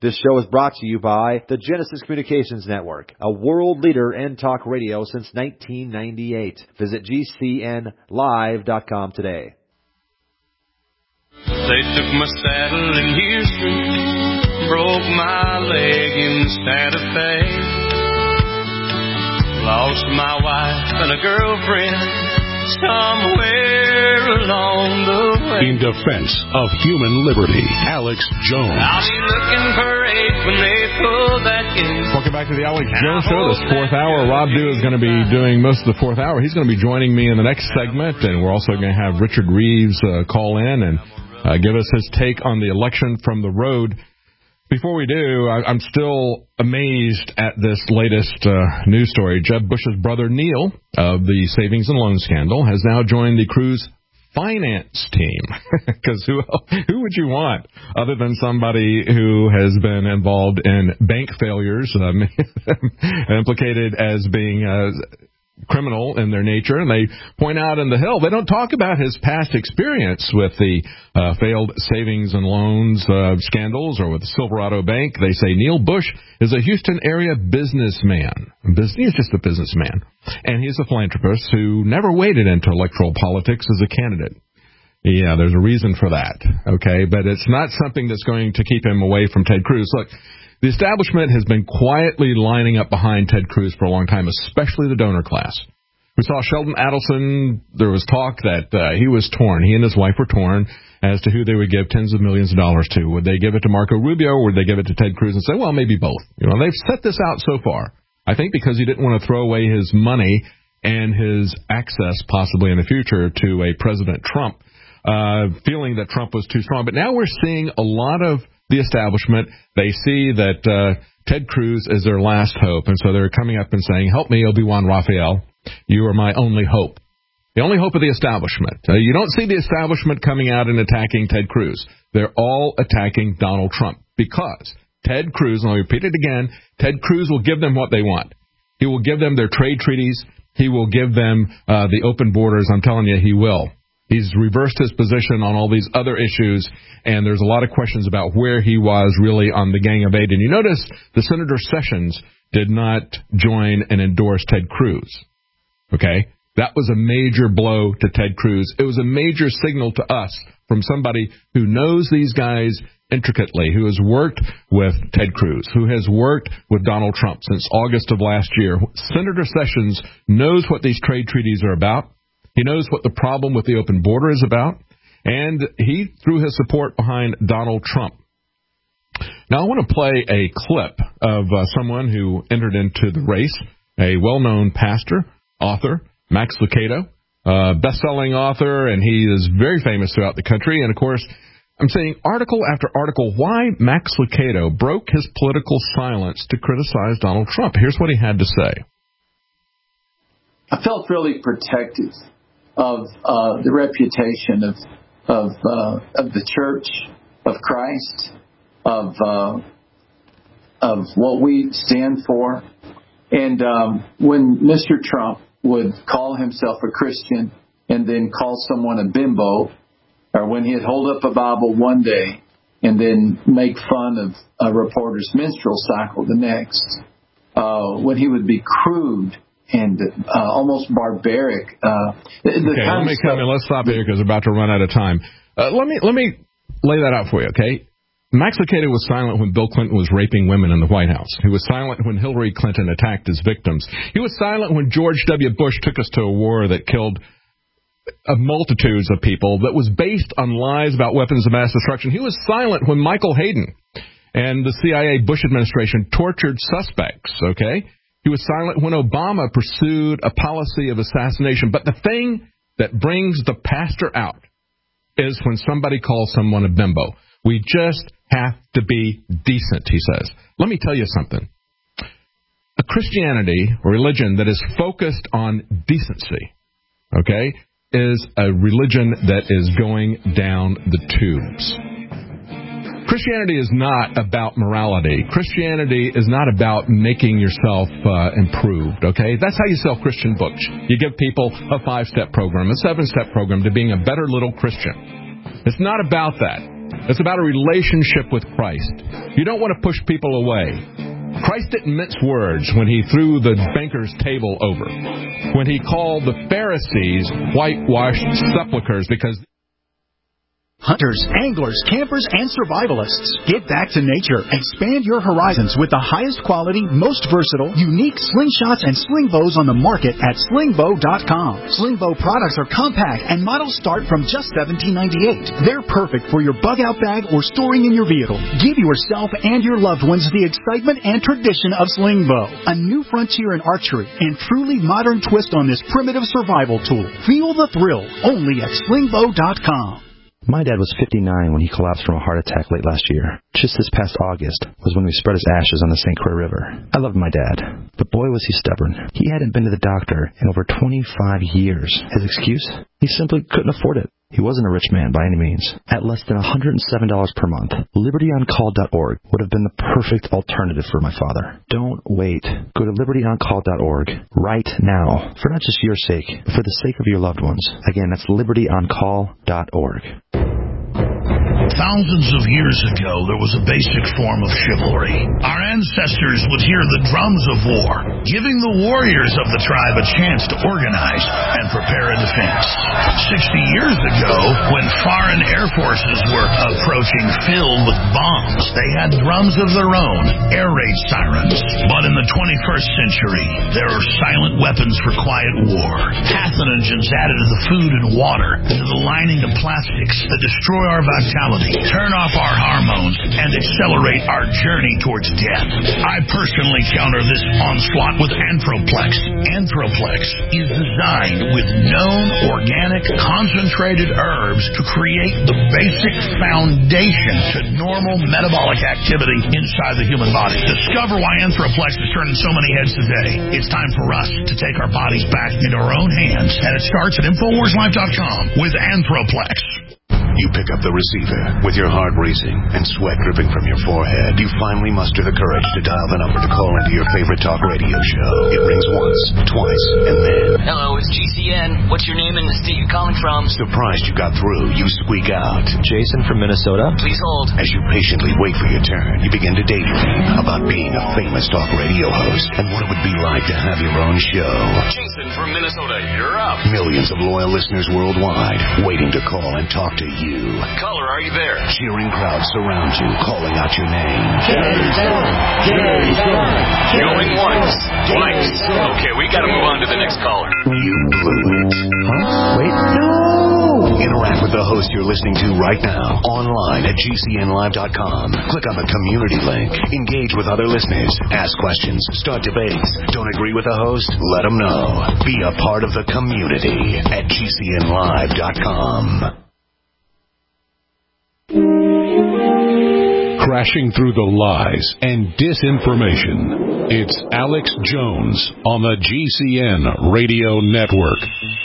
This show is brought to you by the Genesis Communications Network, a world leader in talk radio since 1998. Visit GCNlive.com today. They took my saddle in Houston, broke my leg in Santa Fe, lost my wife and a girlfriend somewhere along the way. In defense of human liberty, Alex Jones. I'll be looking for eight when they pull that in. Welcome back to the Alex Jones Show, this fourth hour. Rob Dew is going to be doing most of the fourth hour. He's going to be joining me in the next segment, and we're also going to have Richard Reeves call in and give us his take on the election from the road. Before we do, I'm still amazed at this latest news story. Jeb Bush's brother, Neil, of the savings and loan scandal, has now joined the Cruz finance team. Because who would you want other than somebody who has been involved in bank failures, implicated as being criminal in their nature? And they point out in the Hill, they don't talk about his past experience with the failed savings and loans scandals or with the Silverado Bank. They say Neil Bush is a Houston area businessman. He's just a businessman. And he's a philanthropist who never waded into electoral politics as a candidate. Yeah, there's a reason for that, okay? But it's not something that's going to keep him away from Ted Cruz. Look, the establishment has been quietly lining up behind Ted Cruz for a long time, especially the donor class. We saw Sheldon Adelson. There was talk that he was torn. He and his wife were torn as to who they would give tens of millions of dollars to. Would they give it to Marco Rubio or would they give it to Ted Cruz and say, well, maybe both? You know, they've set this out so far. I think because he didn't want to throw away his money and his access possibly in the future to a President Trump, feeling that Trump was too strong. But now we're seeing a lot of the establishment. They see that Ted Cruz is their last hope, and so they're coming up and saying, help me, Obi-Wan Raphael. You are my only hope. The only hope of the establishment. You don't see the establishment coming out and attacking Ted Cruz. They're all attacking Donald Trump because Ted Cruz, and I'll repeat it again, Ted Cruz will give them what they want. He will give them their trade treaties. He will give them the open borders. I'm telling you, he will. He's reversed his position on all these other issues, and there's a lot of questions about where he was really on the Gang of Eight. And you notice the Senator Sessions did not join and endorse Ted Cruz. Okay? That was a major blow to Ted Cruz. It was a major signal to us from somebody who knows these guys intricately, who has worked with Ted Cruz, who has worked with Donald Trump since August of last year. Senator Sessions knows what these trade treaties are about. He knows what the problem with the open border is about, and he threw his support behind Donald Trump. Now, I want to play a clip of someone who entered into the race, a well-known pastor, author, Max Lucado, best-selling author, and he is very famous throughout the country. And, of course, I'm saying article after article why Max Lucado broke his political silence to criticize Donald Trump. Here's what he had to say. I felt really protective of the reputation of the Church of Christ, of what we stand for. And when Mr. Trump would call himself a Christian and then call someone a bimbo, or when he'd hold up a Bible one day and then make fun of a reporter's menstrual cycle the next, when he would be crude and almost barbaric. Okay, let me come in. Let's stop here because we're about to run out of time. Let me lay that out for you, okay? Max Lucado was silent when Bill Clinton was raping women in the White House. He was silent when Hillary Clinton attacked his victims. He was silent when George W. Bush took us to a war that killed multitudes of people that was based on lies about weapons of mass destruction. He was silent when Michael Hayden and the CIA Bush administration tortured suspects, okay? He was silent when Obama pursued a policy of assassination. But the thing that brings the pastor out is when somebody calls someone a bimbo. We just have to be decent, he says. Let me tell you something. A Christianity, or religion that is focused on decency, okay, is a religion that is going down the tubes. Christianity is not about morality. Christianity is not about making yourself improved, okay? That's how you sell Christian books. You give people a 5-step program, a 7-step program to being a better little Christian. It's not about that. It's about a relationship with Christ. You don't want to push people away. Christ didn't mince words when he threw the banker's table over, when he called the Pharisees whitewashed sepulchres because... Hunters, anglers, campers, and survivalists. Get back to nature. Expand your horizons with the highest quality, most versatile, unique slingshots and sling bows on the market at slingbow.com. Slingbow products are compact and models start from just $17.98. They're perfect for your bug-out bag or storing in your vehicle. Give yourself and your loved ones the excitement and tradition of Slingbow, a new frontier in archery and truly modern twist on this primitive survival tool. Feel the thrill only at slingbow.com. My dad was 59 when he collapsed from a heart attack late last year. Just this past August was when we spread his ashes on the St. Croix River. I loved my dad, but boy was he stubborn. He hadn't been to the doctor in over 25 years. His excuse? He simply couldn't afford it. He wasn't a rich man by any means. At less than $107 per month, LibertyOnCall.org would have been the perfect alternative for my father. Don't wait. Go to LibertyOnCall.org right now, for not just your sake, but for the sake of your loved ones. Again, that's LibertyOnCall.org. Thousands of years ago, there was a basic form of chivalry. Our ancestors would hear the drums of war, giving the warriors of the tribe a chance to organize and prepare a defense. 60 years ago, when foreign air forces were approaching filled with bombs, they had drums of their own, air raid sirens. But in the 21st century, there are silent weapons for quiet war. Pathogens added to the food and water, into the lining of plastics that destroy our vitality, turn off our hormones, and accelerate our journey towards death. I personally counter this onslaught with Anthroplex. Anthroplex is designed with known organic concentrated herbs to create the basic foundation to normal metabolic activity inside the human body. Discover why Anthroplex is turning so many heads today. It's time for us to take our bodies back into our own hands, and it starts at InfoWarsLife.com with Anthroplex. You pick up the receiver with your heart racing and sweat dripping from your forehead. You finally muster the courage to dial the number to call into your favorite talk radio show. It rings once, twice, and then... Hello, it's GCN. What's your name and the state you're calling from? Surprised you got through, you squeak out. Jason from Minnesota. Please hold. As you patiently wait for your turn, you begin to daydream about being a famous talk radio host and what it would be like to have your own show. Jason from Minnesota, you're up. Millions of loyal listeners worldwide waiting to call and talk to you. Caller, are you there? Cheering crowds surround you, calling out your name. Jerry Stern! Jerry Stern! Going once, twice. Okay, we gotta move on to the next caller. You blew it. Huh? Wait, no! Interact with the host you're listening to right now, online at GCNlive.com. Click on the community link. Engage with other listeners. Ask questions. Start debates. Don't agree with the host? Let them know. Be a part of the community at GCNlive.com. Crashing through the lies and disinformation. It's Alex Jones on the GCN Radio Network.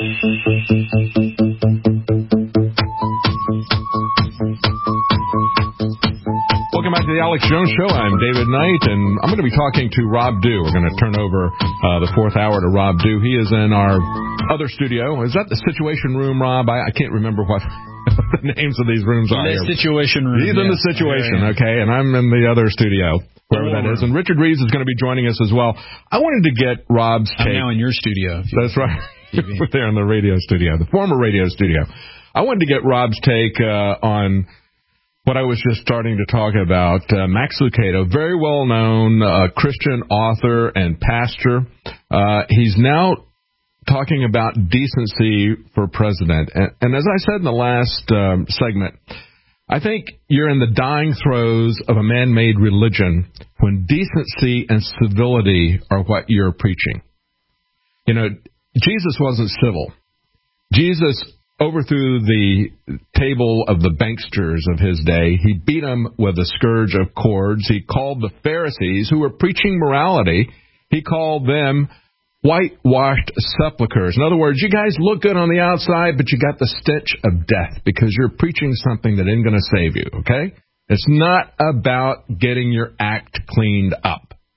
Welcome back to the Alex Jones Show. I'm David Knight, and I'm going to be talking to Rob Dew. We're going to turn over the fourth hour to Rob Dew. He is in our other studio. Is that the Situation Room, Rob? I can't remember what the names of these rooms are. The Situation Room. He's in the Situation, okay, and I'm in the other studio, wherever that is. And Richard Reeves is going to be joining us as well. I wanted to get Rob's take. I'm now in your studio. That's right. We're there in the radio studio, the former radio studio. I wanted to get Rob's take on what I was just starting to talk about. Max Lucado, very well-known Christian author and pastor. He's now talking about decency for president. And as I said in the last segment, I think you're in the dying throes of a man-made religion when decency and civility are what you're preaching. You know, Jesus wasn't civil. Jesus overthrew the table of the banksters of his day. He beat them with a scourge of cords. He called the Pharisees, who were preaching morality, he called them whitewashed sepulchres. In other words, you guys look good on the outside, but you got the stench of death because you're preaching something that ain't going to save you, okay? It's not about getting your act cleaned up.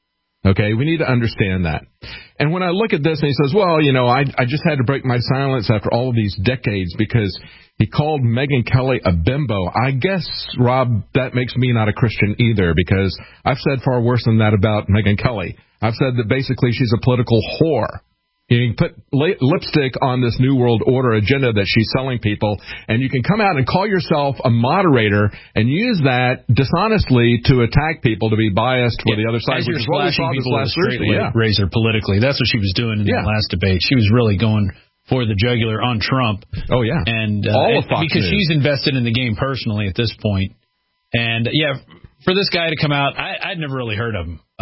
Okay, we need to understand that. And when I look at this and he says, well, I just had to break my silence after all of these decades because he called Megyn Kelly a bimbo. I guess, Rob, that makes me not a Christian either, because I've said far worse than that about Megyn Kelly. I've said that basically she's a political whore. You can put lipstick on this New World Order agenda that she's selling people, and you can come out and call yourself a moderator and use that dishonestly to attack people, to be biased for the other side. As you're slashing people with a straight razor politically. That's what she was doing in the last debate. She was really going for the jugular on Trump. Oh, yeah. And all of Fox because News. she's invested in the game personally at this point. And, for this guy to come out, I'd never really heard of him.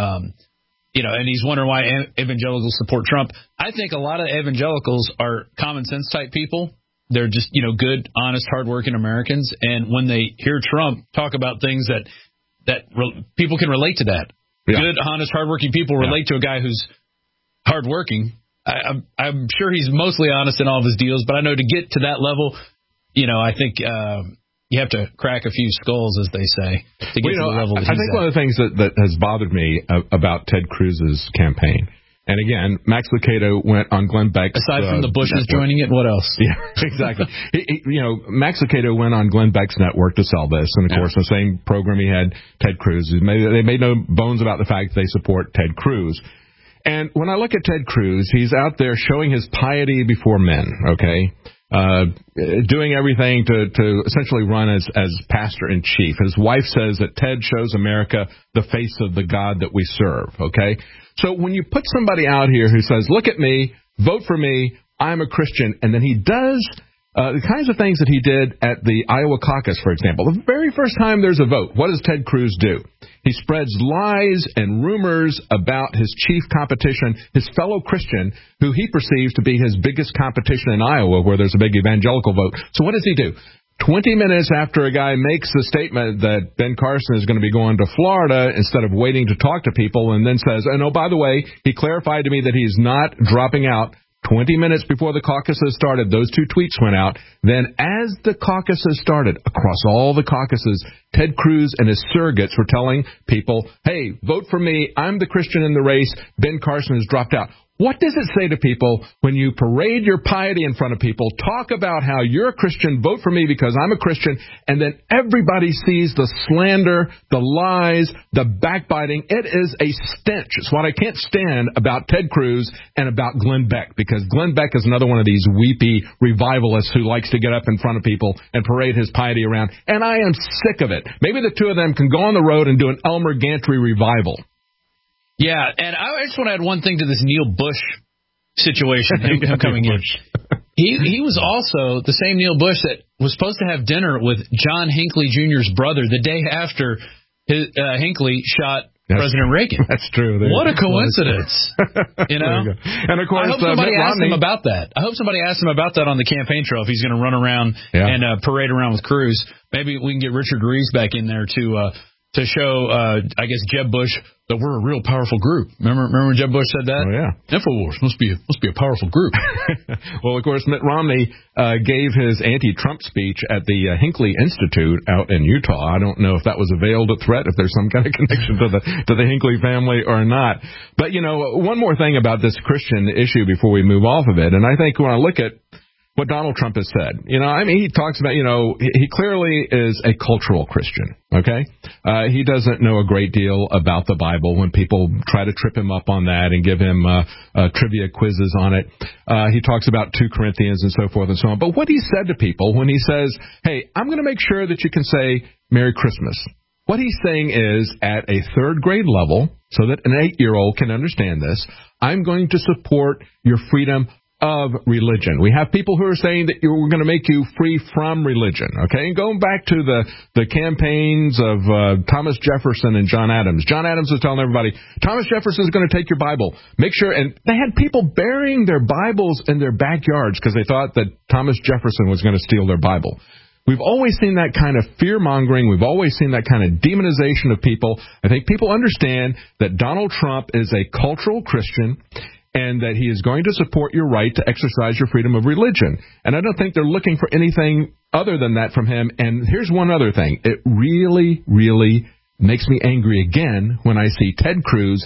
And he's wondering why evangelicals support Trump. I think a lot of evangelicals are common sense type people. They're just, good, honest, hardworking Americans. And when they hear Trump talk about things that people can relate to that. Yeah. Good, honest, hardworking people relate to a guy who's hardworking. I'm sure he's mostly honest in all of his deals, but I know to get to that level, I think you have to crack a few skulls, as they say, to get to the level that he's I think one of the things that has bothered me about Ted Cruz's campaign, and again, Max Lucado went on Glenn Beck's... Aside from the Bushes joining it, what else? Yeah, exactly. Max Lucado went on Glenn Beck's network to sell this, and of course, the same program he had Ted Cruz. They made no bones about the fact they support Ted Cruz. And when I look at Ted Cruz, he's out there showing his piety before men, okay? Doing everything to essentially run as pastor-in-chief. His wife says that Ted shows America the face of the God that we serve, okay? So when you put somebody out here who says, look at me, vote for me, I'm a Christian, and then he does the kinds of things that he did at the Iowa caucus, for example. The very first time there's a vote, what does Ted Cruz do? He spreads lies and rumors about his chief competition, his fellow Christian, who he perceives to be his biggest competition in Iowa, where there's a big evangelical vote. So what does he do? 20 minutes after a guy makes the statement that Ben Carson is going to be going to Florida instead of waiting to talk to people, and then says, and by the way, he clarified to me that he's not dropping out. 20 minutes before the caucuses started, those two tweets went out. Then as the caucuses started, across all the caucuses, Ted Cruz and his surrogates were telling people, hey, vote for me. I'm the Christian in the race. Ben Carson has dropped out. What does it say to people when you parade your piety in front of people, talk about how you're a Christian, vote for me because I'm a Christian, and then everybody sees the slander, the lies, the backbiting? It is a stench. It's what I can't stand about Ted Cruz and about Glenn Beck, because Glenn Beck is another one of these weepy revivalists who likes to get up in front of people and parade his piety around, and I am sick of it. Maybe the two of them can go on the road and do an Elmer Gantry revival. Yeah, and I just want to add one thing to this Neil Bush situation, him coming in. He was also the same Neil Bush that was supposed to have dinner with John Hinckley Jr.'s brother the day after Hinckley shot President Reagan. That's true. What a coincidence. And of course, I hope somebody asked him about that. I hope somebody asked him about that on the campaign trail if he's going to run around and parade around with Cruz. Maybe we can get Richard Reeves back in there to show, I guess, Jeb Bush that we're a real powerful group. Remember when Jeb Bush said that? Oh, yeah. InfoWars must be a powerful group. Well, of course, Mitt Romney gave his anti-Trump speech at the Hinckley Institute out in Utah. I don't know if that was a veiled threat, if there's some kind of connection to the Hinckley family or not. But, one more thing about this Christian issue before we move off of it, and I think when I look at what Donald Trump has said, he talks about, he clearly is a cultural Christian, okay? He doesn't know a great deal about the Bible when people try to trip him up on that and give him trivia quizzes on it. He talks about 2 Corinthians and so forth and so on. But what he said to people when he says, hey, I'm going to make sure that you can say Merry Christmas, what he's saying is at a 3rd grade level, so that an 8-year-old can understand this, I'm going to support your freedom of religion. We have people who are saying that we're going to make you free from religion, okay? And going back to the campaigns of Thomas Jefferson and John Adams. John Adams was telling everybody, Thomas Jefferson is going to take your Bible. Make sure, and they had people burying their Bibles in their backyards because they thought that Thomas Jefferson was going to steal their Bible. We've always seen that kind of fear-mongering. We've always seen that kind of demonization of people. I think people understand that Donald Trump is a cultural Christian and that he is going to support your right to exercise your freedom of religion. And I don't think they're looking for anything other than that from him. And here's one other thing. It really, really makes me angry again when I see Ted Cruz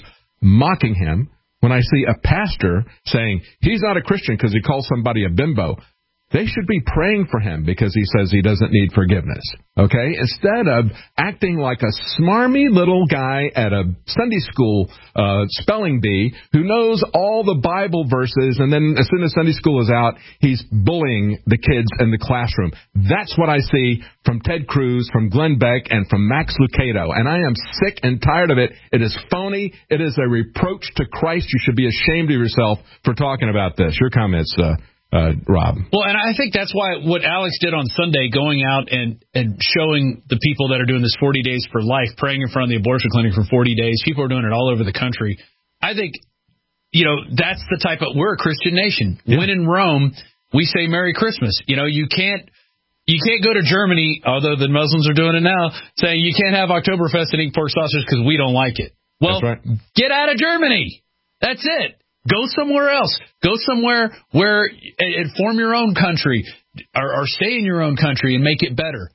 mocking him, when I see a pastor saying he's not a Christian because he calls somebody a bimbo, they should be praying for him because he says he doesn't need forgiveness, okay? Instead of acting like a smarmy little guy at a Sunday school spelling bee who knows all the Bible verses, and then as soon as Sunday school is out, he's bullying the kids in the classroom. That's what I see from Ted Cruz, from Glenn Beck, and from Max Lucado, and I am sick and tired of it. It is phony. It is a reproach to Christ. You should be ashamed of yourself for talking about this. Your comments, Rob. Well, and I think that's why what Alex did on Sunday, going out and showing the people that are doing this 40 Days for Life, praying in front of the abortion clinic for 40 days. People are doing it all over the country. I think, that's the type of, we're a Christian nation. Yeah. When in Rome, we say Merry Christmas. You can't go to Germany, although the Muslims are doing it now, saying you can't have Oktoberfest and eat pork sausage because we don't like it. Well, that's right. Get out of Germany. That's it. Go somewhere else. Go somewhere where and form your own country, or stay in your own country and make it better.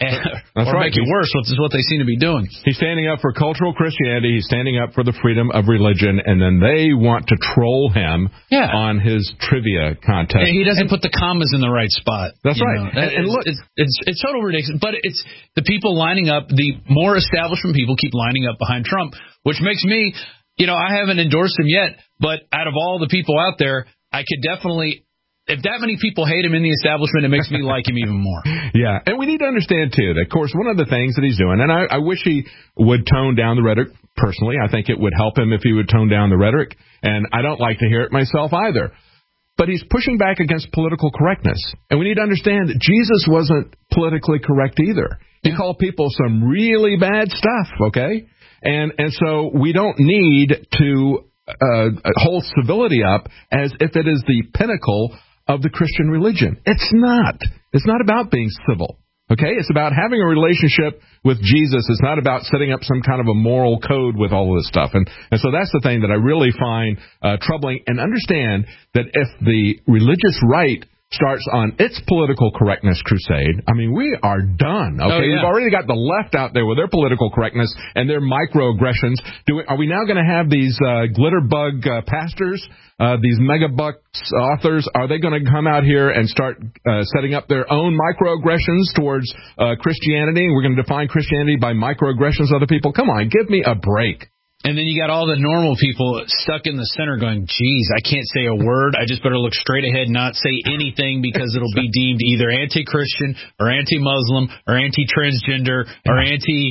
Or make it worse, which is what they seem to be doing. He's standing up for cultural Christianity. He's standing up for the freedom of religion, and then they want to troll him on his trivia contest. And he doesn't put the commas in the right spot. That's right. And look, it's total ridiculous. But it's the people lining up, the more establishment people keep lining up behind Trump, which makes me... I haven't endorsed him yet, but out of all the people out there, I could definitely, if that many people hate him in the establishment, it makes me like him even more. Yeah, and we need to understand, too, that, of course, one of the things that he's doing, and I wish he would tone down the rhetoric personally. I think it would help him if he would tone down the rhetoric, and I don't like to hear it myself either. But he's pushing back against political correctness, and we need to understand that Jesus wasn't politically correct either. He called people some really bad stuff, okay? And so we don't need to hold civility up as if it is the pinnacle of the Christian religion. It's not. It's not about being civil, okay? It's about having a relationship with Jesus. It's not about setting up some kind of a moral code with all of this stuff. And so that's the thing that I really find troubling. And understand that if the religious right starts on its political correctness crusade, I mean, we are done, okay? We've already got the left out there with their political correctness and their microaggressions. Are we now going to have these glitter bug pastors, these megabucks authors? Are they going to come out here and start setting up their own microaggressions towards Christianity? And we're going to define Christianity by microaggressions of other people? Come on, give me a break. And then you got all the normal people stuck in the center going, geez, I can't say a word. I just better look straight ahead and not say anything because it'll be deemed either anti-Christian or anti-Muslim or anti-transgender or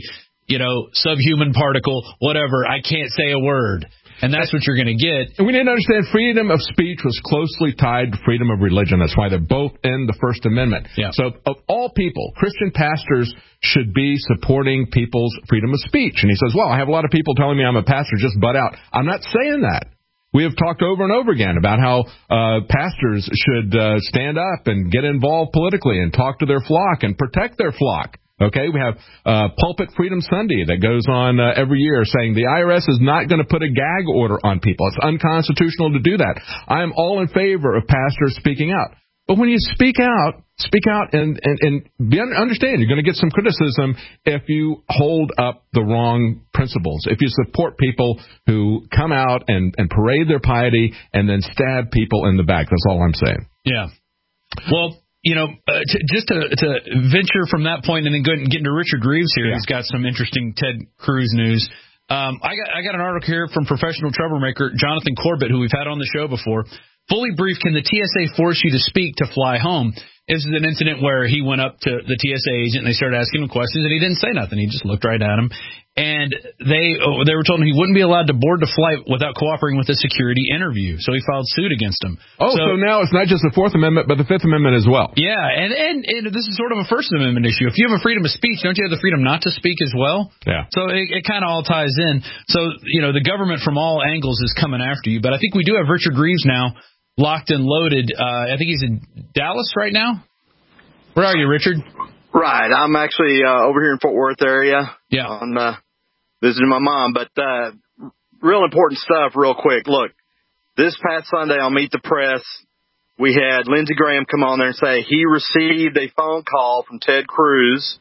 subhuman particle, whatever. I can't say a word. And that's what you're going to get. And we need to understand freedom of speech was closely tied to freedom of religion. That's why they're both in the First Amendment. Yeah. So of all people, Christian pastors should be supporting people's freedom of speech. And he says, well, I have a lot of people telling me I'm a pastor, just butt out. I'm not saying that. We have talked over and over again about how pastors should stand up and get involved politically and talk to their flock and protect their flock. Okay, we have Pulpit Freedom Sunday that goes on every year saying the IRS is not going to put a gag order on people. It's unconstitutional to do that. I am all in favor of pastors speaking out. But when you speak out and understand you're going to get some criticism if you hold up the wrong principles, if you support people who come out and parade their piety and then stab people in the back. That's all I'm saying. Yeah. Well, just to venture from that point and then get into Richard Reeves here, who's got some interesting Ted Cruz news. I got an article here from professional troublemaker Jonathan Corbett, who we've had on the show before. Fully brief, can the TSA force you to speak to fly home? This is an incident where he went up to the TSA agent and they started asking him questions and he didn't say nothing. He just looked right at him. And they were told him he wouldn't be allowed to board the flight without cooperating with a security interview. So he filed suit against him. So now it's not just the Fourth Amendment, but the Fifth Amendment as well. Yeah, and this is sort of a First Amendment issue. If you have a freedom of speech, don't you have the freedom not to speak as well? Yeah. So it kind of all ties in. So, the government from all angles is coming after you. But I think we do have Richard Reeves now locked and loaded. I think he's in Dallas right now. Where are you, Richard? Right. I'm actually over here in Fort Worth area. Yeah. I'm visiting my mom. But real important stuff real quick. Look, this past Sunday on Meet the Press, we had Lindsey Graham come on there and say he received a phone call from Ted Cruz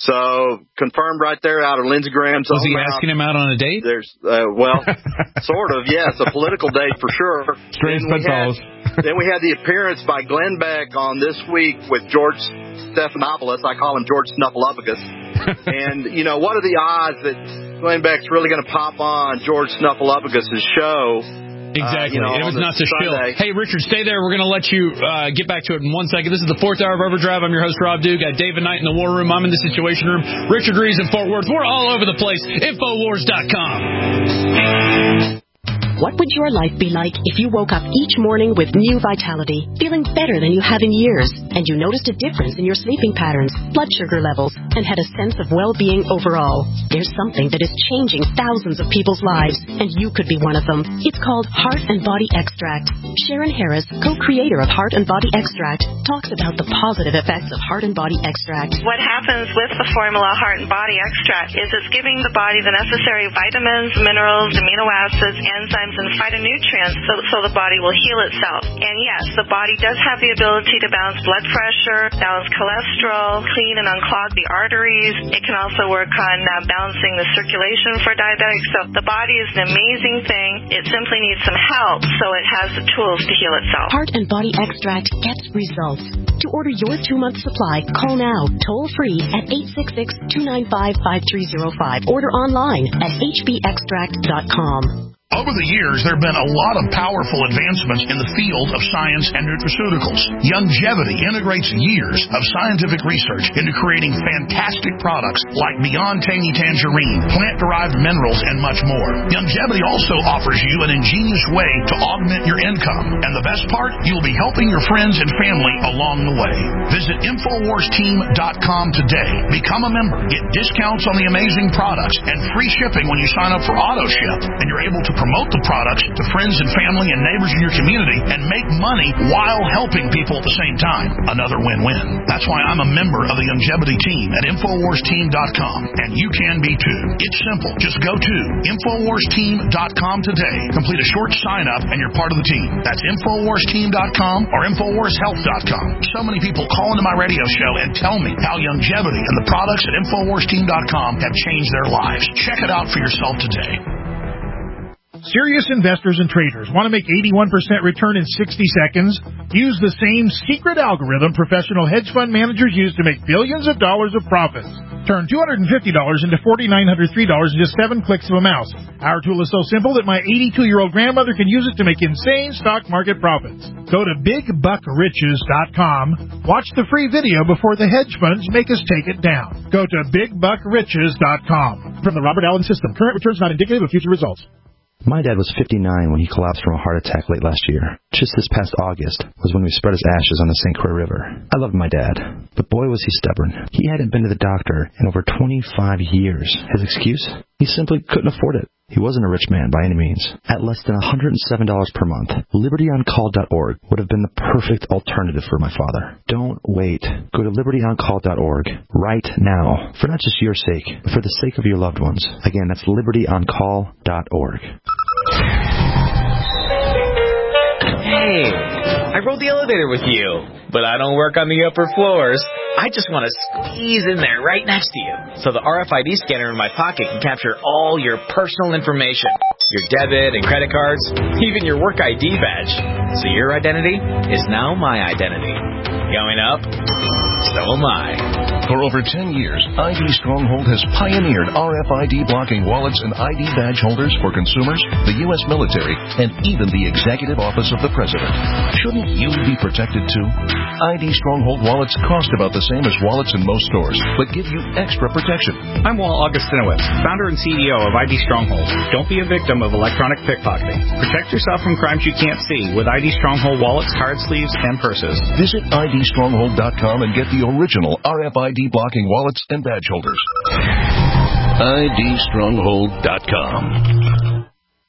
So confirmed right there out of Lindsey Graham's. Was he asking him out on a date? There's sort of, yes, a political date for sure. Strange bedfellows. Then we had the appearance by Glenn Beck on This Week with George Stephanopoulos. I call him George Snuffleupagus. And, what are the odds that Glenn Beck's really going to pop on George Snuffleupagus' show? Exactly. It was not to shill. Hey, Richard, stay there. We're going to let you get back to it in 1 second. This is the 4th hour of Overdrive. I'm your host, Rob Duke. Got David Knight in the War Room. I'm in the Situation Room. Richard Reeves in Fort Worth. We're all over the place. Infowars.com. What would your life be like if you woke up each morning with new vitality, feeling better than you have in years, and you noticed a difference in your sleeping patterns, blood sugar levels, and had a sense of well-being overall? There's something that is changing thousands of people's lives, and you could be one of them. It's called Heart and Body Extract. Sharon Harris, co-creator of Heart and Body Extract, talks about the positive effects of Heart and Body Extract. What happens with the formula Heart and Body Extract is it's giving the body the necessary vitamins, minerals, amino acids, enzymes, and phytonutrients so the body will heal itself. And yes, the body does have the ability to balance blood pressure, balance cholesterol, clean and unclog the arteries. It can also work on balancing the circulation for diabetics. So the body is an amazing thing. It simply needs some help so it has the tools to heal itself. Heart and Body Extract gets results. To order your 2-month supply, call now, toll free at 866-295-5305. Order online at hbextract.com. Over the years, there have been a lot of powerful advancements in the field of science and nutraceuticals. Youngevity integrates years of scientific research into creating fantastic products like Beyond Tangy Tangerine, plant-derived minerals, and much more. Youngevity also offers you an ingenious way to augment your income. And the best part, you'll be helping your friends and family along the way. Visit InfoWarsTeam.com today. Become a member, get discounts on the amazing products, and free shipping when you sign up for AutoShip. And you're able to promote the products to friends and family and neighbors in your community and make money while helping people at the same time. Another win-win. That's why I'm a member of the Youngevity team at InfoWarsTeam.com, and you can be too. It's simple. Just go to InfoWarsTeam.com today. Complete a short sign-up, and you're part of the team. That's InfoWarsTeam.com or InfoWarsHealth.com. So many people call into my radio show and tell me how Youngevity and the products at InfoWarsTeam.com have changed their lives. Check it out for yourself today. Serious investors and traders want to make 81% return in 60 seconds? Use the same secret algorithm professional hedge fund managers use to make billions of dollars of profits. Turn $250 into $4,903 in just 7 clicks of a mouse. Our tool is so simple that my 82-year-old grandmother can use it to make insane stock market profits. Go to BigBuckRiches.com. Watch the free video before the hedge funds make us take it down. Go to BigBuckRiches.com. From the Robert Allen System, current returns not indicative of future results. My dad was 59 when he collapsed from a heart attack late last year. Just this past August was when we spread his ashes on the St. Croix River. I loved my dad, but boy was he stubborn. He hadn't been to the doctor in over 25 years. His excuse? He simply couldn't afford it. He wasn't a rich man by any means. At less than $107 per month, LibertyOnCall.org would have been the perfect alternative for my father. Don't wait. Go to LibertyOnCall.org right now, for not just your sake, but for the sake of your loved ones. Again, that's LibertyOnCall.org. Hey, I rode the elevator with you, but I don't work on the upper floors. I just want to squeeze in there right next to you, so the RFID scanner in my pocket can capture all your personal information, your debit and credit cards, even your work ID badge. So your identity is now my identity. Going up, so am I. For over 10 years, ID Stronghold has pioneered RFID blocking wallets and ID badge holders for consumers, the U.S. military, and even the Executive Office of the President. Shouldn't you be protected too? ID Stronghold wallets cost about the same as wallets in most stores, but give you extra protection. I'm Walt Augustinowitz, founder and CEO of ID Stronghold. Don't be a victim of electronic pickpocketing. Protect yourself from crimes you can't see with ID Stronghold wallets, card sleeves, and purses. Visit IDStronghold.com and get the original RFID blocking wallets and badge holders. IDStronghold.com.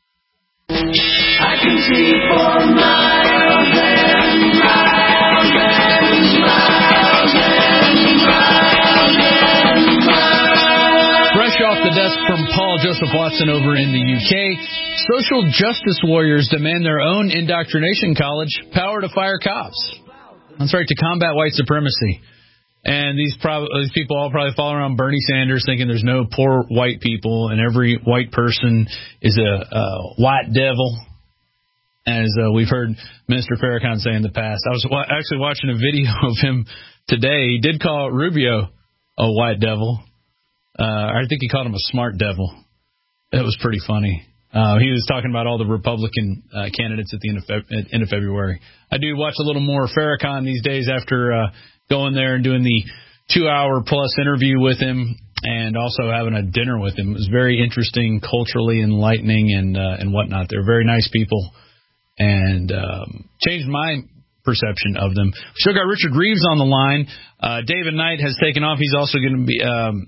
I can see for miles and miles and miles and miles and miles. Fresh off the desk from Paul Joseph Watson over in the UK, social justice warriors demand their own indoctrination college, Power to Fire Cops. That's right, to combat white supremacy. And these people all probably follow around Bernie Sanders thinking there's no poor white people and every white person is a white devil, as we've heard Minister Farrakhan say in the past. I was actually watching a video of him today. He did call Rubio a white devil. I think he called him a smart devil. It was pretty funny. He was talking about all the Republican candidates at the end of February. I do watch a little more Farrakhan these days after going there and doing the 2-hour-plus interview with him and also having a dinner with him. It was very interesting, culturally enlightening, and whatnot. They're very nice people and changed my perception of them. We still got Richard Reeves on the line. David Knight has taken off. He's also going to be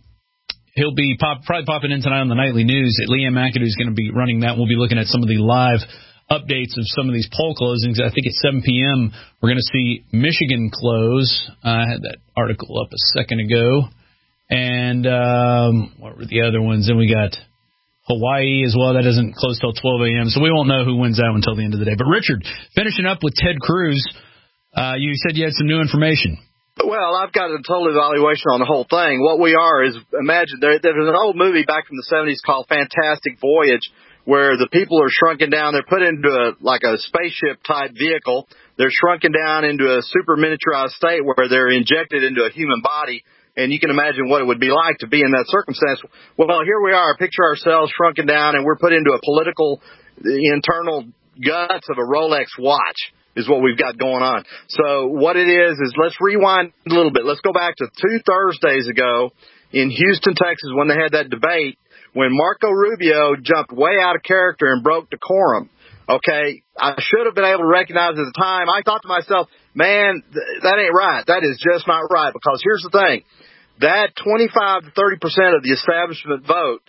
he'll be probably popping in tonight on the Nightly News. Leanne McAdoo is going to be running that. We'll be looking at some of the live updates of some of these poll closings. I think at 7 p.m. we're going to see Michigan close. I had that article up a second ago. And what were the other ones? Then we got Hawaii as well. That doesn't close till 12 a.m., so we won't know who wins that one until the end of the day. But, Richard, finishing up with Ted Cruz, you said you had some new information. Well, I've got a total evaluation on the whole thing. What we are is, imagine, there's an old movie back from the 70s called Fantastic Voyage, where the people are shrunken down. They're put into a spaceship-type vehicle. They're shrunken down into a super miniaturized state where they're injected into a human body. And you can imagine what it would be like to be in that circumstance. Well, here we are. Picture ourselves shrunken down, and we're put into a political internal guts of a Rolex watch is what we've got going on. So what it is let's rewind a little bit. Let's go back to 2 Thursdays ago in Houston, Texas, when they had that debate, when Marco Rubio jumped way out of character and broke decorum. Okay, I should have been able to recognize at the time. I thought to myself, man, that ain't right. That is just not right, because here's the thing. That 25 to 30% of the establishment vote,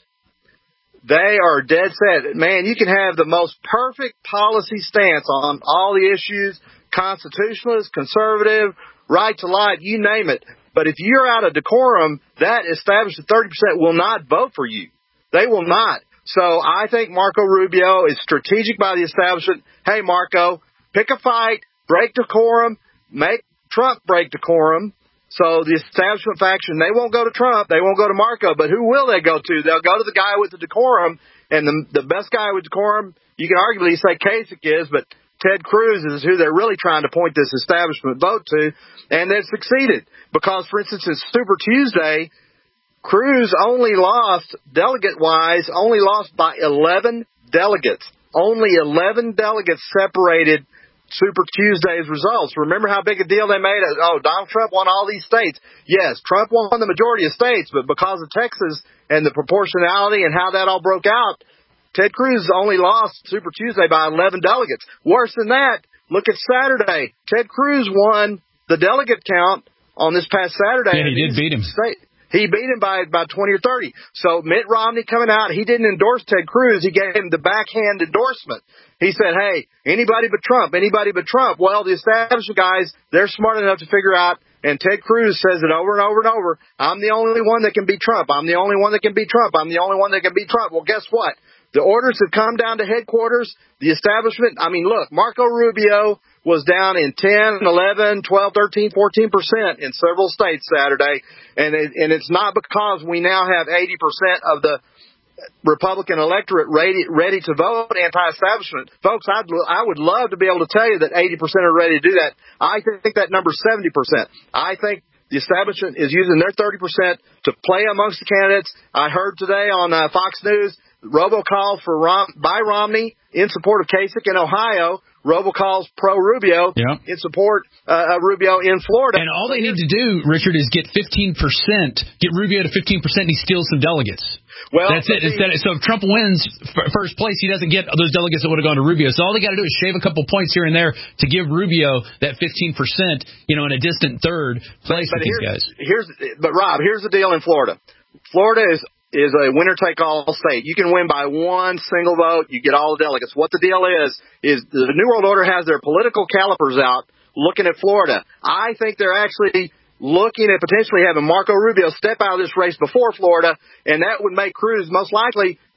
they are dead set. Man, you can have the most perfect policy stance on all the issues, constitutionalist, conservative, right to life, you name it. But if you're out of decorum, that established 30% will not vote for you. They will not. So I think Marco Rubio is strategic by the establishment. Hey, Marco, pick a fight, break decorum, make Trump break decorum. So the establishment faction, they won't go to Trump, they won't go to Marco, but who will they go to? They'll go to the guy with the decorum, and the best guy with decorum, you can arguably say Kasich is, but Ted Cruz is who they're really trying to point this establishment vote to, and they've succeeded. Because, for instance, in Super Tuesday, Cruz only lost, delegate-wise, only lost by 11 delegates. Only 11 delegates separated Super Tuesday's results. Remember how big a deal they made? Donald Trump won all these states. Yes, Trump won the majority of states, but because of Texas and the proportionality and how that all broke out, Ted Cruz only lost Super Tuesday by 11 delegates. Worse than that, look at Saturday. Ted Cruz won the delegate count on this past Saturday. Yeah, he did beat him. He beat him by about 20 or 30. So Mitt Romney coming out, he didn't endorse Ted Cruz. He gave him the backhand endorsement. He said, hey, anybody but Trump, anybody but Trump. Well, the establishment guys, they're smart enough to figure out, and Ted Cruz says it over and over and over, I'm the only one that can beat Trump. I'm the only one that can beat Trump. I'm the only one that can beat Trump. Well, guess what? The orders have come down to headquarters. The establishment, look, Marco Rubio was down in 10, 11, 12, 13, 14% in several states Saturday. And it's not because we now have 80% of the Republican electorate ready to vote anti-establishment. Folks, I would love to be able to tell you that 80% are ready to do that. I think that number's 70%. I think the establishment is using their 30% to play amongst the candidates. I heard today on Fox News, robocall by Romney in support of Kasich in Ohio, robocalls pro-Rubio in support of Rubio in Florida. And all they need to do, Richard, is get 15%, get Rubio to 15%, and he steals some delegates. Well, that's it. So if Trump wins first place, he doesn't get those delegates that would have gone to Rubio. So all they got to do is shave a couple points here and there to give Rubio that 15%, in a distant third place with these guys. But Rob, here's the deal in Florida. Florida is a winner-take-all state. You can win by one single vote. You get all the delegates. What the deal is the New World Order has their political calipers out looking at Florida. I think they're actually looking at potentially having Marco Rubio step out of this race before Florida, and that would make Cruz most likely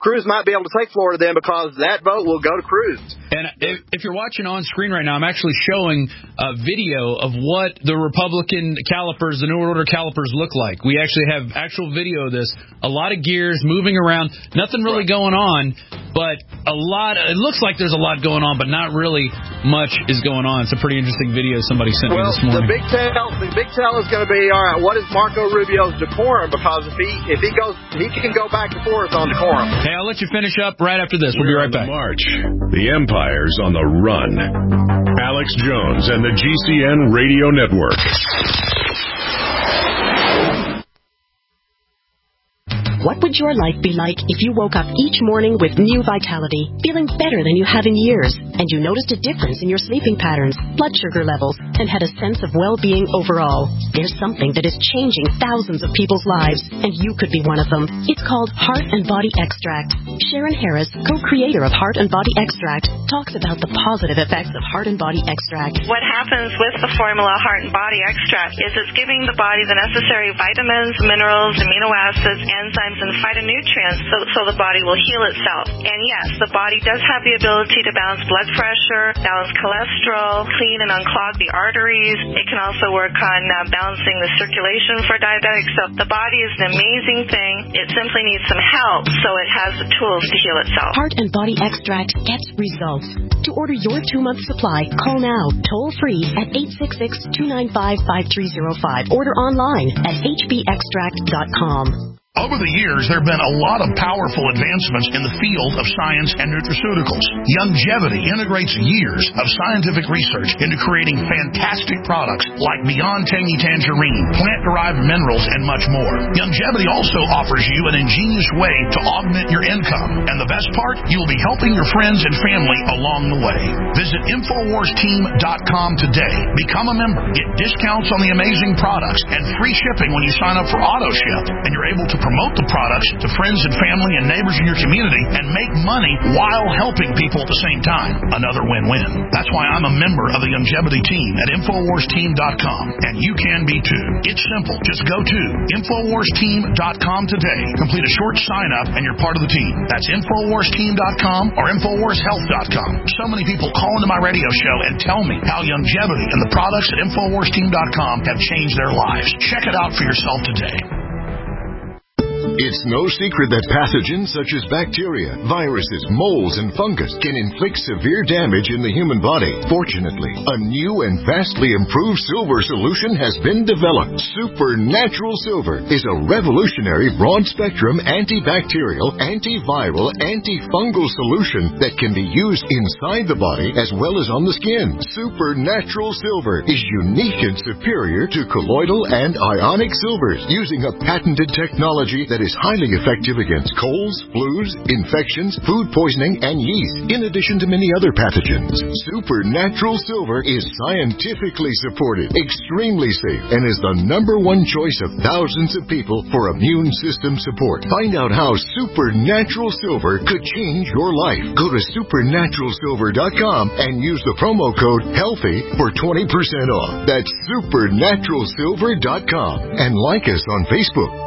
Cruz might be able to take Florida then, because that vote will go to Cruz. And if you're watching on screen right now, I'm actually showing a video of what the Republican calipers, the New World Order calipers, look like. We actually have actual video of this. A lot of gears moving around. Nothing really going on, but it looks like there's a lot going on, but not really much is going on. It's a pretty interesting video somebody sent me this morning. The big tell is going to be, all right, what is Marco Rubio's decorum? Because if he goes, he can go back and forth on decorum. Hey, I'll let you finish up right after this. We'll be right back. March. The Empire's on the run. Alex Jones and the GCN Radio Network. What would your life be like if you woke up each morning with new vitality, feeling better than you have in years, and you noticed a difference in your sleeping patterns, blood sugar levels, and had a sense of well-being overall? There's something that is changing thousands of people's lives, and you could be one of them. It's called Heart and Body Extract. Sharon Harris, co-creator of Heart and Body Extract, talks about the positive effects of Heart and Body Extract. What happens with the formula Heart and Body Extract is it's giving the body the necessary vitamins, minerals, amino acids, enzymes, and phytonutrients so the body will heal itself. And yes, the body does have the ability to balance blood pressure, balance cholesterol, clean and unclog the arteries. It can also work on balancing the circulation for diabetics. So the body is an amazing thing. It simply needs some help, so it has the tools to heal itself. Heart and Body Extract gets results. To order your 2-month supply, call now, toll free at 866-295-5305. Order online at hbextract.com. Over the years, there have been a lot of powerful advancements in the field of science and nutraceuticals. Youngevity integrates years of scientific research into creating fantastic products like Beyond Tangy Tangerine, plant-derived minerals, and much more. Youngevity also offers you an ingenious way to augment your income. And the best part, you'll be helping your friends and family along the way. Visit InfoWarsTeam.com today. Become a member. Get discounts on the amazing products and free shipping when you sign up for AutoShip. And you're able to promote the products to friends and family and neighbors in your community and make money while helping people at the same time. Another win-win. That's why I'm a member of the Youngevity team at InfoWarsTeam.com, and you can be too. It's simple. Just go to InfoWarsTeam.com today. Complete a short sign-up and you're part of the team. That's InfoWarsTeam.com or InfoWarsHealth.com. So many people call into my radio show and tell me how Youngevity and the products at InfoWarsTeam.com have changed their lives. Check it out for yourself today. It's no secret that pathogens such as bacteria, viruses, molds, and fungus can inflict severe damage in the human body. Fortunately, a new and vastly improved silver solution has been developed. Supernatural Silver is a revolutionary broad-spectrum antibacterial, antiviral, antifungal solution that can be used inside the body as well as on the skin. Supernatural Silver is unique and superior to colloidal and ionic silvers, using a patented technology that is highly effective against colds, flus, infections, food poisoning, and yeast, in addition to many other pathogens. Supernatural Silver is scientifically supported, extremely safe, and is the #1 choice of thousands of people for immune system support. Find out how Supernatural Silver could change your life. Go to supernaturalsilver.com and use the promo code HEALTHY for 20% off. That's supernaturalsilver.com. And like us on Facebook.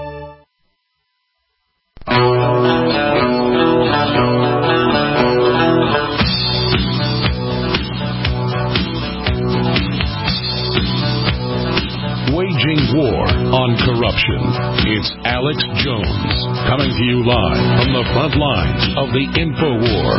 Waging war on corruption. It's Alex Jones coming to you live from the front lines of the InfoWar.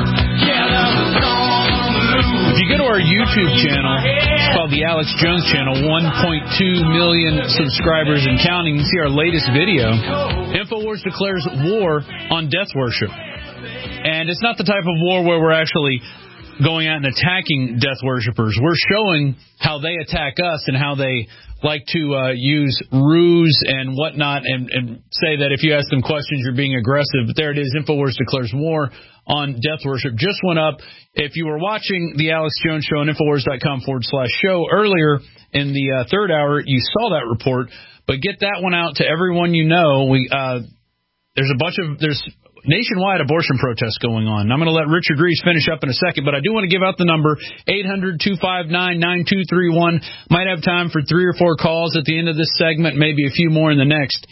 If you go to our YouTube channel, it's called the Alex Jones Channel, 1.2 million subscribers and counting. You see our latest video. InfoWars declares war on death worship. And it's not the type of war where we're actually going out and attacking death worshipers. We're showing how they attack us and how they like to use ruse and whatnot and say that if you ask them questions, you're being aggressive. But there it is. InfoWars declares war on death worship. Just went up. If you were watching the Alex Jones Show on InfoWars.com/show earlier in the third hour, you saw that report. But get that one out to everyone you know. There's nationwide abortion protests going on. I'm going to let Richard Reeves finish up in a second, but I do want to give out the number, 800-259-9231. Might have time for 3 or 4 calls at the end of this segment, maybe a few more in the next.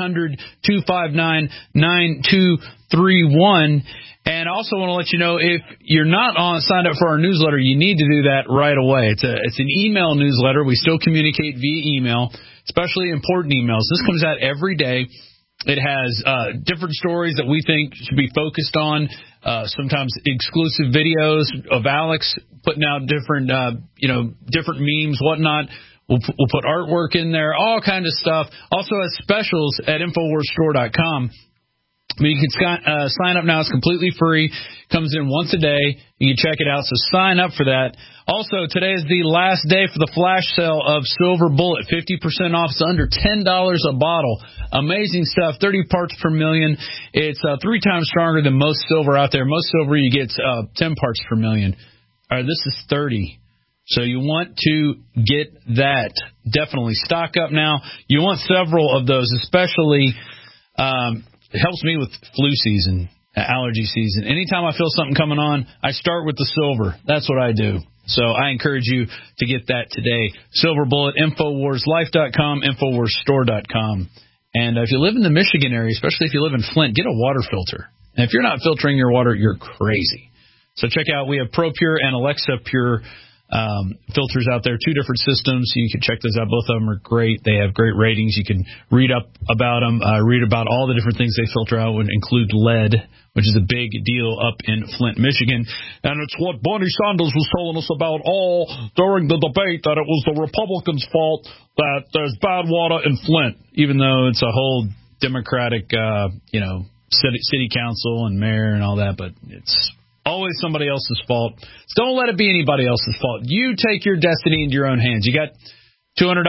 800-259-9231. And I also want to let you know, if you're not signed up for our newsletter, you need to do that right away. It's an email newsletter. We still communicate via email, especially important emails. This comes out every day. It has different stories that we think should be focused on, sometimes exclusive videos of Alex putting out different memes, whatnot. We'll put artwork in there, all kinds of stuff. Also has specials at InfoWarsStore.com. I mean, you can sign up now. It's completely free. Comes in once a day. You can check it out. So sign up for that. Also, today is the last day for the flash sale of Silver Bullet. 50% off. It's under $10 a bottle. Amazing stuff. 30 parts per million. It's 3 times stronger than most silver out there. Most silver you get 10 parts per million. All right, this is 30. So you want to get that. Definitely stock up now. You want several of those, especially it helps me with flu season, allergy season. Anytime I feel something coming on, I start with the silver. That's what I do. So I encourage you to get that today. Silver Bullet, InfoWarsLife.com, InfoWarsStore.com. And if you live in the Michigan area, especially if you live in Flint, get a water filter. And if you're not filtering your water, you're crazy. So check out, we have ProPure and Alexa Pure filters out there, 2 different systems. You can check those out. Both of them are great. They have great ratings. You can read up about them, read about all the different things they filter out, would include lead, which is a big deal up in Flint, Michigan. And it's what Bernie Sanders was telling us about all during the debate, that it was the Republicans' fault that there's bad water in Flint, even though it's a whole Democratic, city council and mayor and all that, but it's always somebody else's fault. So don't let it be anybody else's fault. You take your destiny into your own hands. You got $200,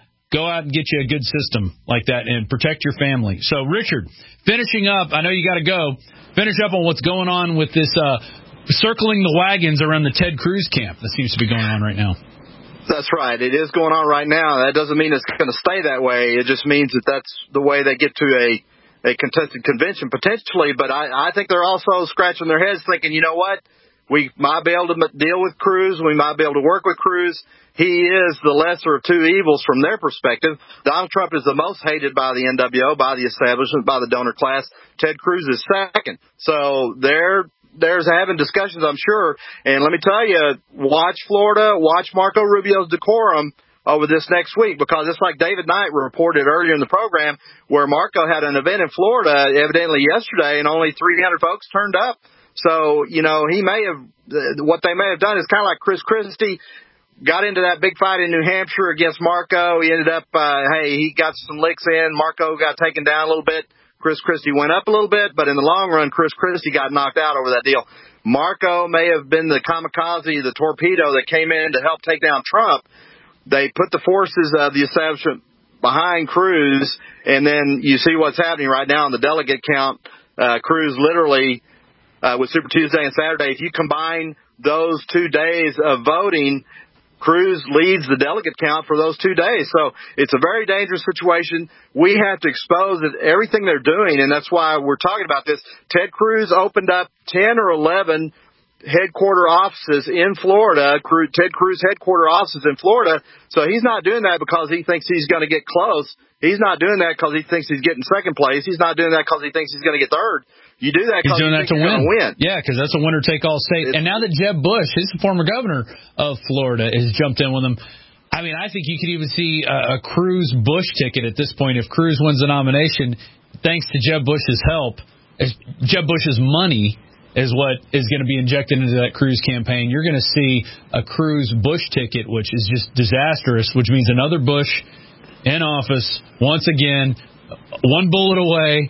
go out and get you a good system like that and protect your family. So, Richard, finishing up, I know you got to go. Finish up on what's going on with this circling the wagons around the Ted Cruz camp that seems to be going on right now. That's right. It is going on right now. That doesn't mean it's going to stay that way. It just means that that's the way they get to a contested convention potentially, but I think they're also scratching their heads thinking, you know what, we might be able to deal with Cruz, we might be able to work with Cruz. He is the lesser of 2 evils from their perspective. Donald Trump is the most hated by the NWO, by the establishment, by the donor class. Ted Cruz is second. So there's having discussions, I'm sure. And let me tell you, watch Florida, watch Marco Rubio's decorum over this next week, because it's like David Knight reported earlier in the program, where Marco had an event in Florida evidently yesterday and only 300 folks turned up. So, he may have, what they may have done is kind of like Chris Christie got into that big fight in New Hampshire against Marco. He ended up, he got some licks in. Marco got taken down a little bit. Chris Christie went up a little bit, but in the long run, Chris Christie got knocked out over that deal. Marco may have been the kamikaze, the torpedo that came in to help take down Trump. They put the forces of the establishment behind Cruz, and then you see what's happening right now in the delegate count. Cruz literally, with Super Tuesday and Saturday, if you combine those 2 days of voting, Cruz leads the delegate count for those 2 days. So it's a very dangerous situation. We have to expose everything they're doing, and that's why we're talking about this. Ted Cruz opened up 10 or 11 headquarter offices in Florida, Ted Cruz headquarter offices in Florida. So he's not doing that because he thinks he's going to get close. He's not doing that because he thinks he's getting second place. He's not doing that because he thinks he's going to get third. You do that because he's doing that to win. Yeah, because that's a winner-take-all state. And now that Jeb Bush, his former governor of Florida, has jumped in with him, I mean, I think you could even see a Cruz-Bush ticket at this point. If Cruz wins the nomination, thanks to Jeb Bush's help, Jeb Bush's money is what is going to be injected into that Cruz campaign. You're going to see a Cruz-Bush ticket, which is just disastrous, which means another Bush in office once again, one bullet away,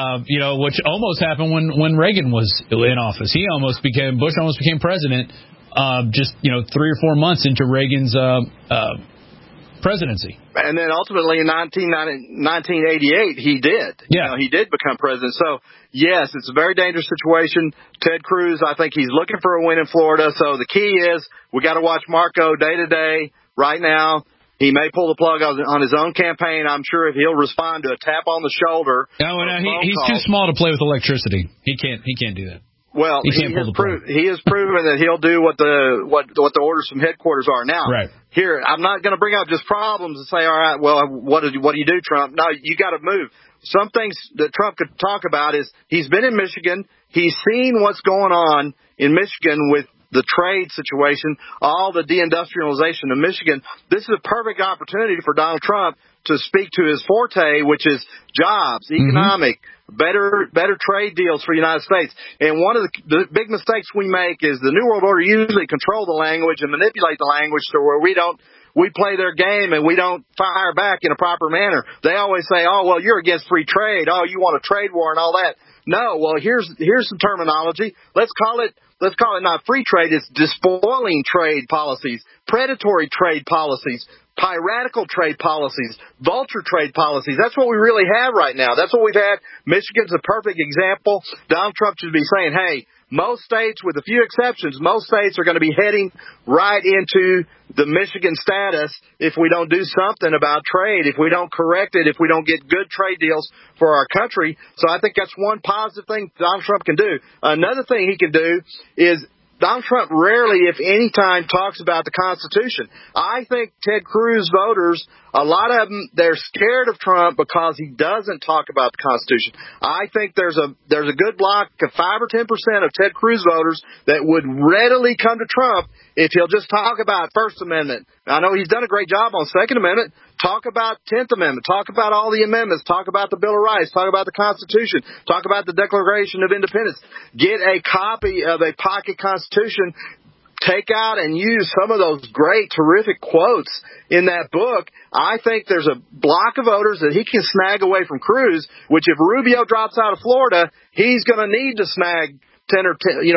which almost happened when Reagan was in office. Bush almost became president just 3 or 4 months into Reagan's presidency. And then ultimately in 1988, he did. Yeah. He did become president. So, yes, it's a very dangerous situation. Ted Cruz, I think he's looking for a win in Florida. So the key is we got to watch Marco day to day right now. He may pull the plug on his own campaign. I'm sure if he'll respond to a tap on the shoulder. No, he's too small to play with electricity. He can't do that. Well, he has proven that he'll do what the orders from headquarters are. Now, right. Here, I'm not going to bring up just problems and say, all right, well, what do you do, Trump? No, you got to move. Some things that Trump could talk about is he's been in Michigan. He's seen what's going on in Michigan with the trade situation, all the deindustrialization of Michigan. This is a perfect opportunity for Donald Trump to speak to his forte, which is jobs, economic, better trade deals for the United States. And one of the big mistakes we make is the New World Order usually control the language and manipulate the language to where we play their game and we don't fire back in a proper manner. They always say, oh, well, you're against free trade. Oh, you want a trade war and all that. No, well, here's some terminology. Let's call it not free trade. It's despoiling trade policies, predatory trade policies, piratical trade policies, vulture trade policies. That's what we really have right now. That's what we've had. Michigan's a perfect example. Donald Trump should be saying, hey, most states, with a few exceptions, most states are going to be heading right into the Michigan status if we don't do something about trade, if we don't correct it, if we don't get good trade deals for our country. So I think that's one positive thing Donald Trump can do. Another thing he can do is Donald Trump rarely, if any time, talks about the Constitution. I think Ted Cruz voters, a lot of them, they're scared of Trump because he doesn't talk about the Constitution. I think there's a good block of 5 or 10% of Ted Cruz voters that would readily come to Trump if he'll just talk about First Amendment. I know he's done a great job on Second Amendment. Talk about 10th Amendment. Talk about all the amendments. Talk about the Bill of Rights. Talk about the Constitution. Talk about the Declaration of Independence. Get a copy of a pocket Constitution. Take out and use some of those great, terrific quotes in that book. I think there's a block of voters that he can snag away from Cruz, which if Rubio drops out of Florida, he's going to need to snag 5 or 10%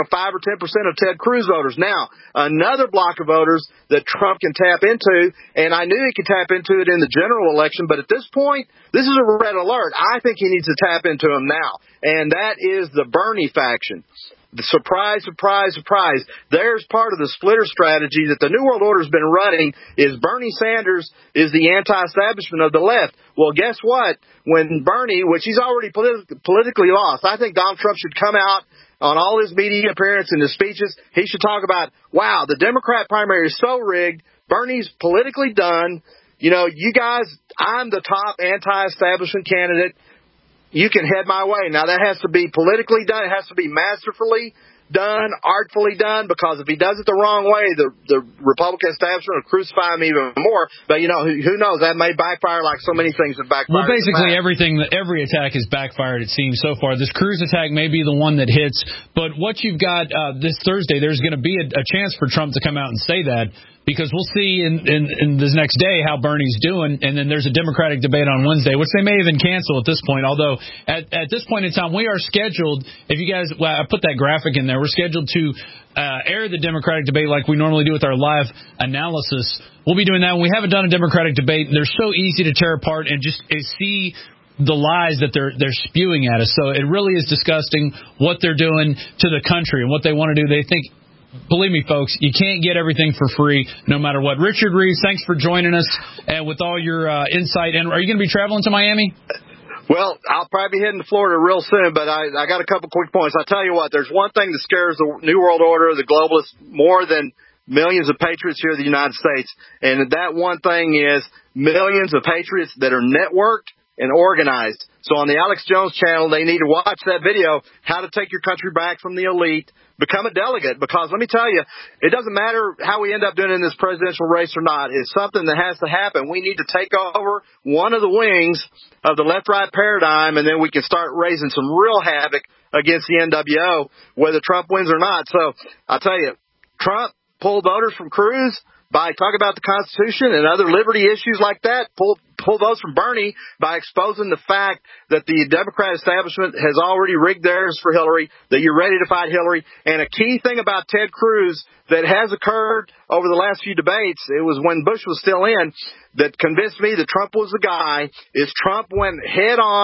of Ted Cruz voters. Now, another block of voters that Trump can tap into, and I knew he could tap into it in the general election, but at this point, this is a red alert. I think he needs to tap into them now, and that is the Bernie faction. The surprise, surprise, surprise. There's part of the splitter strategy that the New World Order has been running is Bernie Sanders is the anti-establishment of the left. Well, guess what? When Bernie, which he's already politically lost, I think Donald Trump should come out on all his media appearances and his speeches. He should talk about, wow, the Democrat primary is so rigged. Bernie's politically done. You know, you guys, I'm the top anti-establishment candidate. You can head my way. Now, that has to be politically done. It has to be masterfully done, artfully done, because if he does it the wrong way, the Republican establishment will crucify him even more. But, you know, who knows? That may backfire like so many things have backfired. Well, basically every attack has backfired, it seems, so far. This Cruz attack may be the one that hits. But what you've got this Thursday, there's going to be a chance for Trump to come out and say that, because we'll see in this next day how Bernie's doing, and then there's a Democratic debate on Wednesday, which they may even cancel at this point, although at this point in time, we are scheduled, if you guys, well, I put that graphic in there, we're scheduled to air the Democratic debate like we normally do with our live analysis. We'll be doing that. When we haven't done a Democratic debate, they're so easy to tear apart and just see the lies that they're spewing at us. So it really is disgusting what they're doing to the country and what they want to do. They think, believe me, folks, you can't get everything for free no matter what. Richard Reeves, thanks for joining us and with all your insight. And are you going to be traveling to Miami? Well, I'll probably be heading to Florida real soon, but I got a couple quick points. I'll tell you what, there's one thing that scares the New World Order, the globalists, more than millions of patriots here in the United States. And that one thing is millions of patriots that are networked and organized. So on the Alex Jones channel, they need to watch that video, How to Take Your Country Back from the Elite. Become a delegate, because let me tell you, it doesn't matter how we end up doing in this presidential race or not. It's something that has to happen. We need to take over one of the wings of the left-right paradigm, and then we can start raising some real havoc against the NWO, whether Trump wins or not. So I'll tell you, Trump pulled voters from Cruz by talking about the Constitution and other liberty issues like that, pull votes from Bernie by exposing the fact that the Democrat establishment has already rigged theirs for Hillary, that you're ready to fight Hillary. And a key thing about Ted Cruz that has occurred over the last few debates, it was when Bush was still in, that convinced me that Trump was the guy, is Trump went head on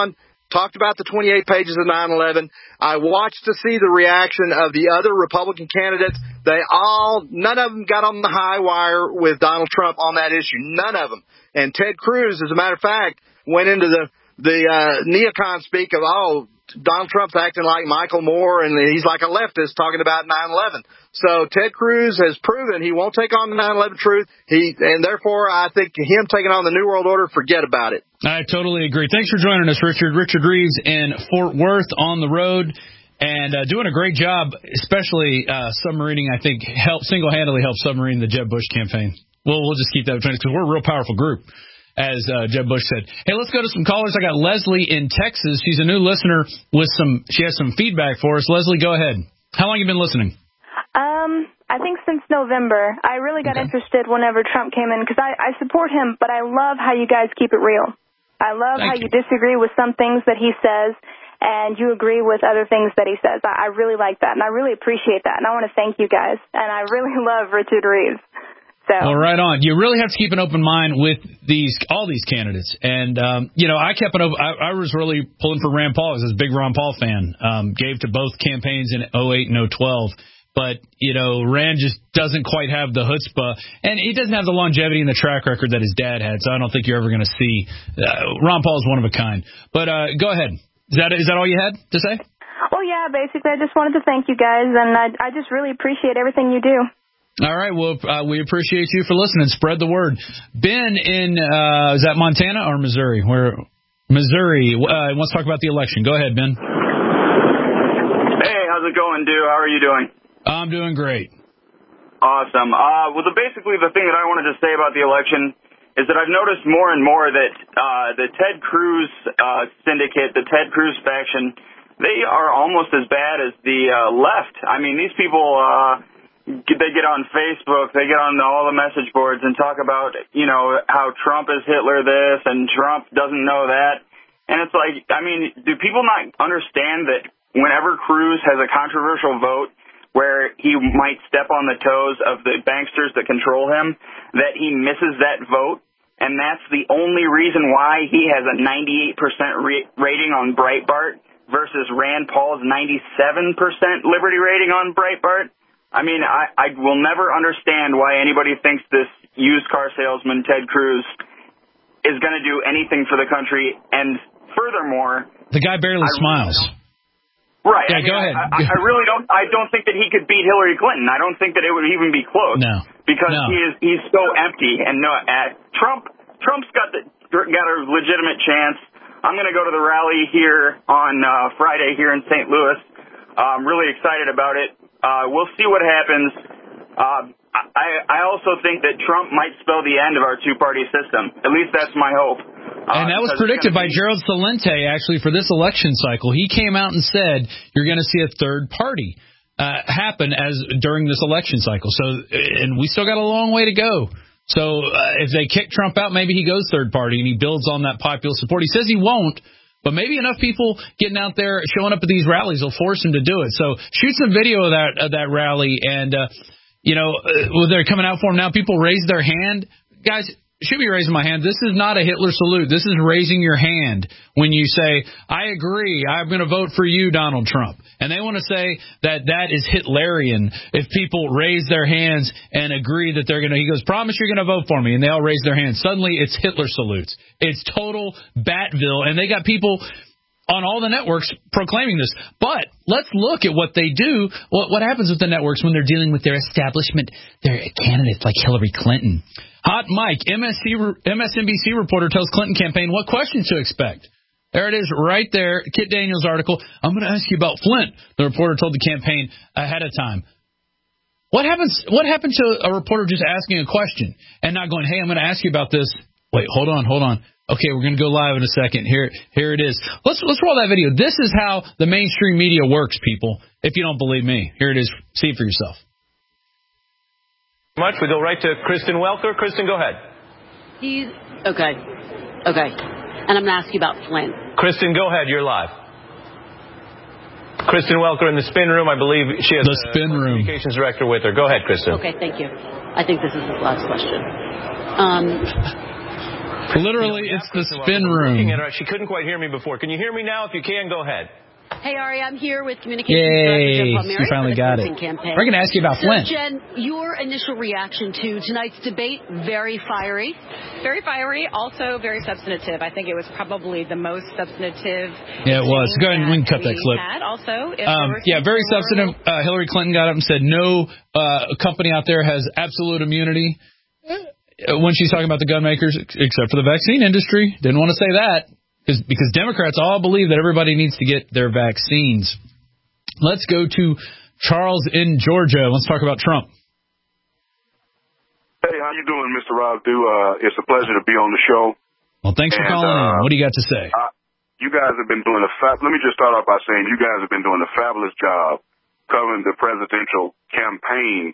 talked about the 28 pages of 9/11. I watched to see the reaction of the other Republican candidates. None of them got on the high wire with Donald Trump on that issue. None of them. And Ted Cruz, as a matter of fact, went into the neocon speak of, Donald Trump's acting like Michael Moore, and he's like a leftist talking about 9/11. So Ted Cruz has proven he won't take on the 9/11 truth. And therefore, I think him taking on the New World Order, forget about it. I totally agree. Thanks for joining us, Richard. Richard Reeves in Fort Worth on the road and doing a great job, especially submarining. I think single-handedly helped submarine the Jeb Bush campaign. We'll just keep that between us because we're a real powerful group, as Jeb Bush said. Hey, let's go to some callers. I got Leslie in Texas. She's a new listener she has some feedback for us. Leslie, go ahead. How long have you been listening? I think since November. I really got interested whenever Trump came in because I support him, but I love how you guys keep it real. I love how you disagree with some things that he says and you agree with other things that he says. I really like that, and I really appreciate that, and I want to thank you guys. And I really love Richard Reeves. Well, right on. You really have to keep an open mind with all these candidates. And, I kept an open. I was really pulling for Rand Paul. I was a big Ron Paul fan. Gave to both campaigns in 2008 and 2012. But, Rand just doesn't quite have the chutzpah. And he doesn't have the longevity and the track record that his dad had. So I don't think you're ever going to see. Ron Paul is one of a kind. But go ahead. Is that all you had to say? Well, yeah, basically, I just wanted to thank you guys. And I just really appreciate everything you do. All right. Well, we appreciate you for listening. Spread the word. Ben in, is that Montana or Missouri? Missouri wants to talk about the election. Go ahead, Ben. Hey, how's it going, dude? How are you doing? I'm doing great. Awesome. Basically the thing that I wanted to say about the election is that I've noticed more and more that the Ted Cruz syndicate, the Ted Cruz faction, they are almost as bad as the left. I mean, these people... they get on Facebook, they get on all the message boards and talk about, how Trump is Hitler this and Trump doesn't know that. And it's like, do people not understand that whenever Cruz has a controversial vote where he might step on the toes of the banksters that control him, that he misses that vote? And that's the only reason why he has a 98% rating on Breitbart versus Rand Paul's 97% liberty rating on Breitbart. I will never understand why anybody thinks this used car salesman, Ted Cruz, is going to do anything for the country. And furthermore... The guy barely smiles. Right. Yeah, go ahead. I really don't... I don't think that he could beat Hillary Clinton. I don't think that it would even be close. No. Because he's so empty. And Trump's got a legitimate chance. I'm going to go to the rally here on Friday here in St. Louis. I'm really excited about it. We'll see what happens. I also think that Trump might spell the end of our two-party system. At least that's my hope. And that was predicted by Gerald Celente, actually, for this election cycle. He came out and said you're going to see a third party happen during this election cycle. And we still got a long way to go. So if they kick Trump out, maybe he goes third party and he builds on that popular support. He says he won't. But maybe enough people getting out there, showing up at these rallies will force him to do it. So shoot some video of that rally. And, they're coming out for him now. People raise their hand. Guys, should be raising my hand. This is not a Hitler salute. This is raising your hand when you say, I agree, I'm going to vote for you, Donald Trump. And they want to say that is Hitlerian if people raise their hands and agree that they're going to, he goes, promise you're going to vote for me. And they all raise their hands. Suddenly it's Hitler salutes. It's total Batville. And they got people on all the networks proclaiming this. But let's look at what they do. What happens with the networks when they're dealing with their establishment, their candidates like Hillary Clinton. Hot Mike, MSNBC reporter tells Clinton campaign what questions to expect. There it is right there, Kit Daniels' article. I'm going to ask you about Flint, the reporter told the campaign ahead of time. What happened to a reporter just asking a question and not going, hey, I'm going to ask you about this. Wait, hold on. Okay, we're going to go live in a second. Here it is. Let's roll that video. This is how the mainstream media works, people, if you don't believe me. Here it is. See it for yourself. Much. We go right to Kristen Welker. Kristen, go ahead. Okay. And I'm going to ask you about Flint. Kristen, go ahead. You're live. Kristen Welker in the spin room. I believe she has the spin room communications director with her. Go ahead, Kristen. Okay, thank you. I think this is his last question. Literally, it's the spin room. Looking at her, she couldn't quite hear me before. Can you hear me now? If you can, go ahead. Hey, Ari, I'm here with Communications Yay, Director Paul Mary she finally for the got Clinton it. campaign. We're going to ask you about Flint. So, Jen, your initial reaction to tonight's debate, very fiery. Very fiery, also very substantive. I think it was probably the most substantive. Yeah, it was. Go ahead and we can cut that clip. Also, very substantive. Hillary Clinton got up and said no company out there has absolute immunity when she's talking about the gun makers, except for the vaccine industry. Didn't want to say that. Because Democrats all believe that everybody needs to get their vaccines. Let's go to Charles in Georgia. Let's talk about Trump. Hey, how you doing, Mr. Rob? It's a pleasure to be on the show. Well, thanks for calling in. What do you got to say? You guys have been doing let me just start off by saying you guys have been doing a fabulous job covering the presidential campaign,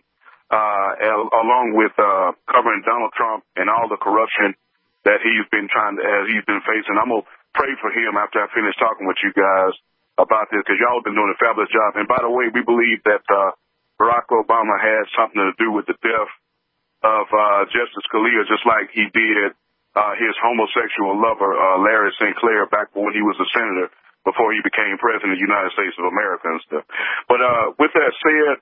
along with covering Donald Trump and all the corruption that he's been facing. I'm gonna pray for him after I finish talking with you guys about this, because y'all have been doing a fabulous job. And by the way, we believe that Barack Obama had something to do with the death of Justice Scalia, just like he did his homosexual lover, Larry St. Clair, back when he was a senator, before he became president of the United States of America and stuff. But with that said,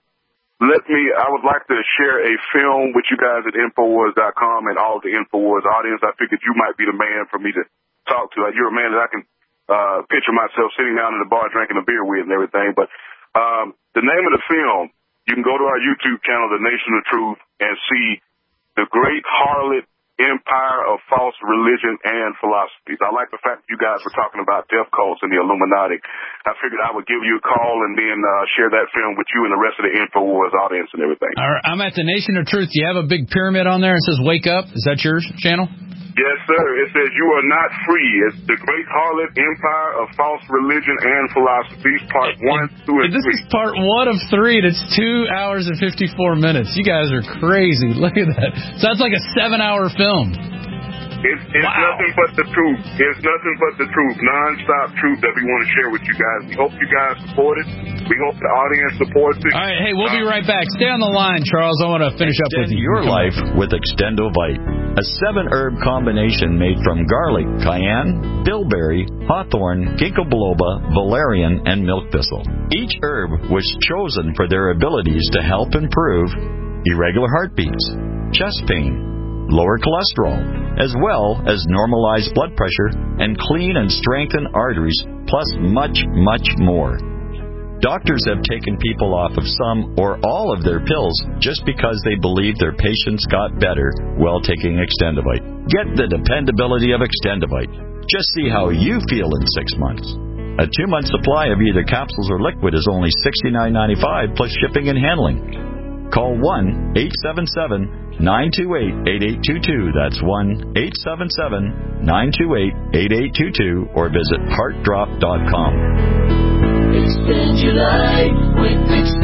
I would like to share a film with you guys at Infowars.com and all the Infowars audience. I figured you might be the man for me to talk to. You're a man that I can picture myself sitting down in the bar drinking a beer with and everything. But the name of the film, you can go to our YouTube channel, The Nation of Truth, and see the great harlot empire of false religion and philosophies. I like the fact that you guys were talking about death cults and the Illuminati. I figured I would give you a call and then share that film with you and the rest of the Infowars audience and everything. All right, I'm at the Nation of Truth. Do you have a big pyramid on there that says "Wake Up"? Is that your channel? Yes, sir. It says you are not free. It's the great harlot empire of false religion and philosophies, part 1, 2, and 3. This is part 1 of 3. That's 2 hours and 54 minutes. You guys are crazy. Look at that. So that's like a 7-hour film. It's nothing but the truth. It's nothing but the truth. Non-stop truth that we want to share with you guys. We hope you guys support it. We hope the audience supports it. All right, hey, we'll be right back. Stay on the line, Charles. I want to finish up with you. Your life with Extendovite, a 7-herb combination made from garlic, cayenne, bilberry, hawthorn, ginkgo biloba, valerian, and milk thistle. Each herb was chosen for their abilities to help improve irregular heartbeats, chest pain, lower cholesterol, as well as normalize blood pressure and clean and strengthen arteries, plus much, much more. Doctors have taken people off of some or all of their pills just because they believe their patients got better while taking Extendovite. Get the dependability of Extendovite. Just see how you feel in 6 months. A 2-month supply of either capsules or liquid is only $69.95 plus shipping and handling. Call 1-877-928-8822. That's 1-877-928-8822 or visit heartdrop.com. Extend your life with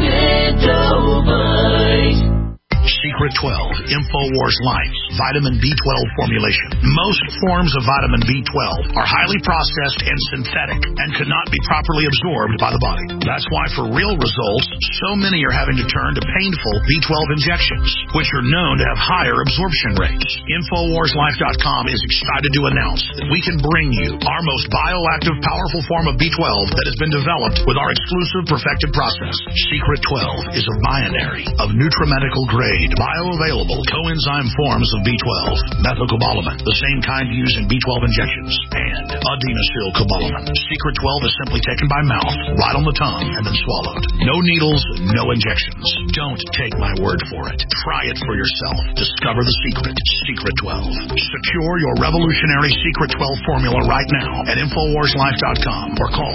Extendovite. Secret 12, InfoWars Life, vitamin B12 formulation. Most forms of vitamin B12 are highly processed and synthetic and cannot be properly absorbed by the body. That's why for real results, so many are having to turn to painful B12 injections, which are known to have higher absorption rates. InfoWarsLife.com is excited to announce that we can bring you our most bioactive, powerful form of B12 that has been developed with our exclusive perfected process. Secret 12 is a binary of nutramedical grade, bioavailable coenzyme forms of B12, methylcobalamin, the same kind used in B12 injections, and adenosylcobalamin. Secret 12 is simply taken by mouth, right on the tongue, and then swallowed. No needles, no injections. Don't take my word for it. Try it for yourself. Discover the secret. Secret 12. Secure your revolutionary Secret 12 formula right now at InfoWarsLife.com or call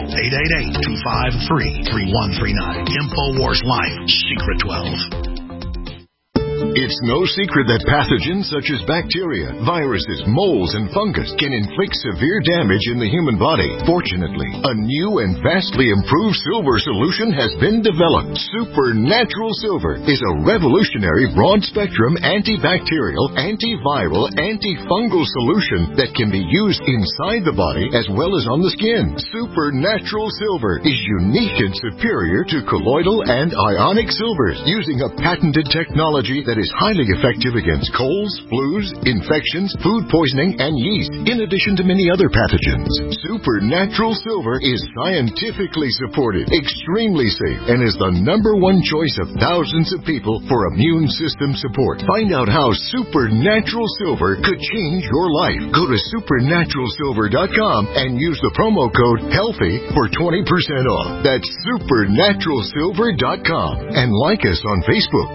888-253-3139. InfoWars Life, Secret 12. It's no secret that pathogens such as bacteria, viruses, molds, and fungus can inflict severe damage in the human body. Fortunately, a new and vastly improved silver solution has been developed. Supernatural Silver is a revolutionary broad-spectrum antibacterial, antiviral, antifungal solution that can be used inside the body as well as on the skin. Supernatural Silver is unique and superior to colloidal and ionic silvers, using a patented technology that is is highly effective against colds, flus, infections, food poisoning, and yeast, in addition to many other pathogens. Supernatural Silver is scientifically supported, extremely safe, and is the #1 choice of thousands of people for immune system support. Find out how Supernatural Silver could change your life. Go to supernaturalsilver.com and use the promo code HEALTHY for 20% off. That's supernaturalsilver.com. And like us on Facebook.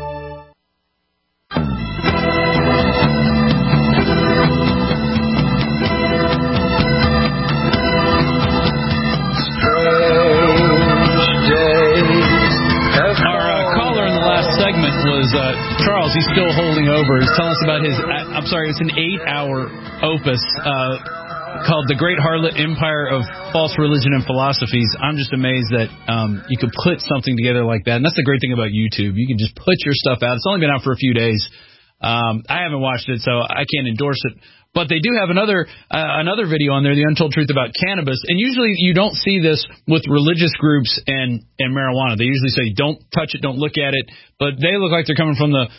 Our caller in the last segment was Charles. He's still holding over. He's telling us about his, it's an 8-hour opus called The Great Harlot Empire of False Religion and Philosophies. I'm just amazed that you could put something together like that. And that's the great thing about YouTube. You can just put your stuff out. It's only been out for a few days. I haven't watched it, so I can't endorse it. But they do have another video on there, The Untold Truth About Cannabis. And usually you don't see this with religious groups and marijuana. They usually say, don't touch it, don't look at it. But they look like they're coming from the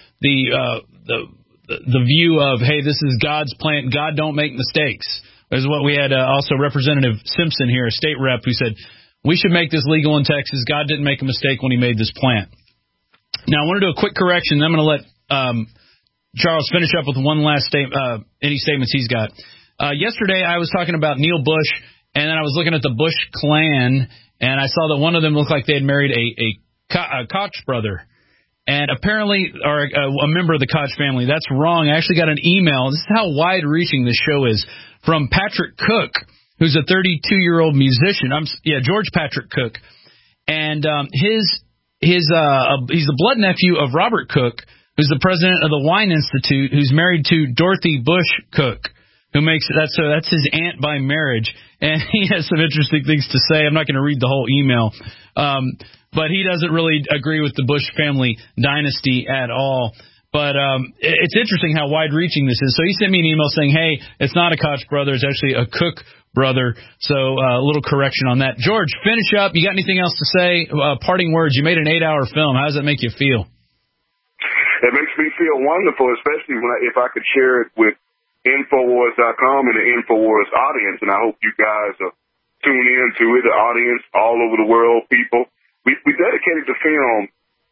view of, hey, this is God's plant. God don't make mistakes. Is what we had also Representative Simpson here, a state rep, who said, we should make this legal in Texas. God didn't make a mistake when he made this plant. Now, I want to do a quick correction. Then I'm going to let Charles finish up with one last any statements he's got. Yesterday, I was talking about Neil Bush, and then I was looking at the Bush clan, and I saw that one of them looked like they had married a Koch brother. And apparently, or a member of the Koch family. That's wrong. I actually got an email. This is how wide-reaching this show is. From Patrick Cook, who's a 32-year-old musician. George Patrick Cook. And he's the blood nephew of Robert Cook, who's the president of the Wine Institute, who's married to Dorothy Bush Cook, who makes that's his aunt by marriage. And he has some interesting things to say. I'm not going to read the whole email. But he doesn't really agree with the Bush family dynasty at all. But it's interesting how wide-reaching this is. So he sent me an email saying, hey, it's not a Koch brother. It's actually a Cook brother. So a little correction on that. George, finish up. You got anything else to say? Parting words. You made an 8-hour film. How does that make you feel? It makes me feel wonderful, especially if I could share it with Infowars.com and the Infowars audience. And I hope you guys tune in to it, the audience all over the world, people. We dedicated the film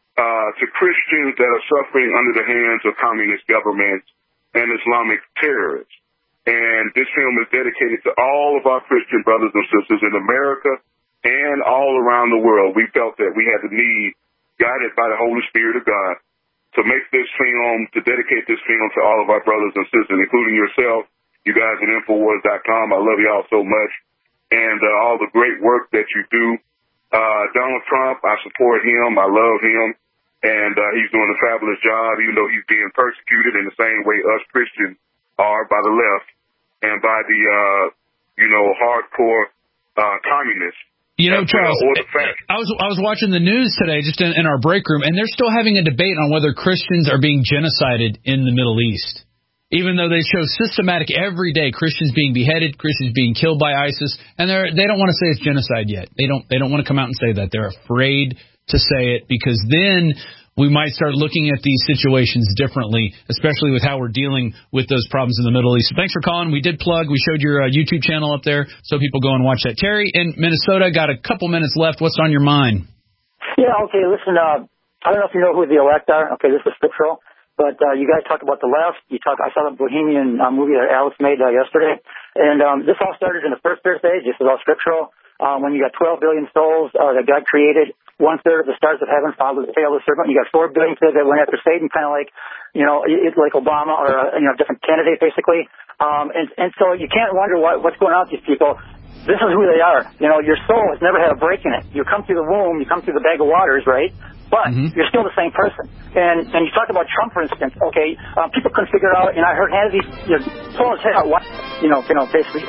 to Christians that are suffering under the hands of communist governments and Islamic terrorists. And this film is dedicated to all of our Christian brothers and sisters in America and all around the world. We felt that we had the need, guided by the Holy Spirit of God, to make this film, to dedicate this film to all of our brothers and sisters, including yourself, you guys at Infowars.com. I love y'all so much. And all the great work that you do. Donald Trump, I support him. I love him. And he's doing a fabulous job, even though he's being persecuted in the same way us Christians are by the left and by the, hardcore communists. Charles, I was watching the news today just in our break room, and they're still having a debate on whether Christians are being genocided in the Middle East. Even though they show systematic every day Christians being beheaded, Christians being killed by ISIS, and they don't want to say it's genocide yet. They don't want to come out and say that. They're afraid to say it because then we might start looking at these situations differently, especially with how we're dealing with those problems in the Middle East. So thanks for calling. We did plug. We showed your YouTube channel up there, so people go and watch that. Terry in Minnesota, got a couple minutes left. What's on your mind? Yeah, okay, listen, I don't know if you know who the elect are. Okay, this is scriptural. But you guys talk about the left. I saw the Bohemian movie that Alex made yesterday. And this all started in the first earth age. This is all scriptural. When you got 12 billion souls that God created, 1/3 of the stars of heaven followed the tail of the serpent. You got 4 billion kids that went after Satan, kind of like, it's like Obama or a different candidate, basically. And so you can't wonder what's going on with these people. This is who they are. Your soul has never had a break in it. You come through the womb, you come through the bag of waters, right? But you're still the same person. And you talk about Trump, for instance. Okay, people couldn't figure out, and I heard Hannity pull his head out, basically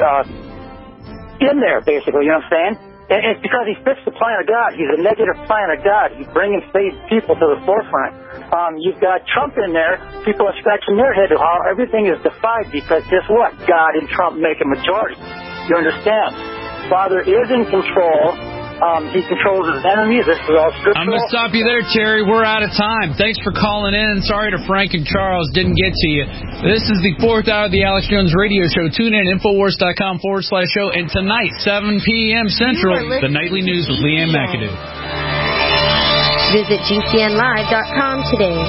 in there, basically. You know what I'm saying? And it's because he fits the plan of God. He's a negative plan of God. He's bringing saved people to the forefront. You've got Trump in there. People are scratching their head how everything is defied because guess what? God and Trump make a majority. You understand? Father is in control. He controls his enemies. This is all scriptural. I'm going to stop you there, Terry. We're out of time. Thanks for calling in. Sorry to Frank and Charles. Didn't get to you. This is the 4th hour of the Alex Jones Radio Show. Tune in, Infowars.com/show. And tonight, 7 p.m. Central, the Nightly News with Leanne McAdoo. Visit GCNlive.com today.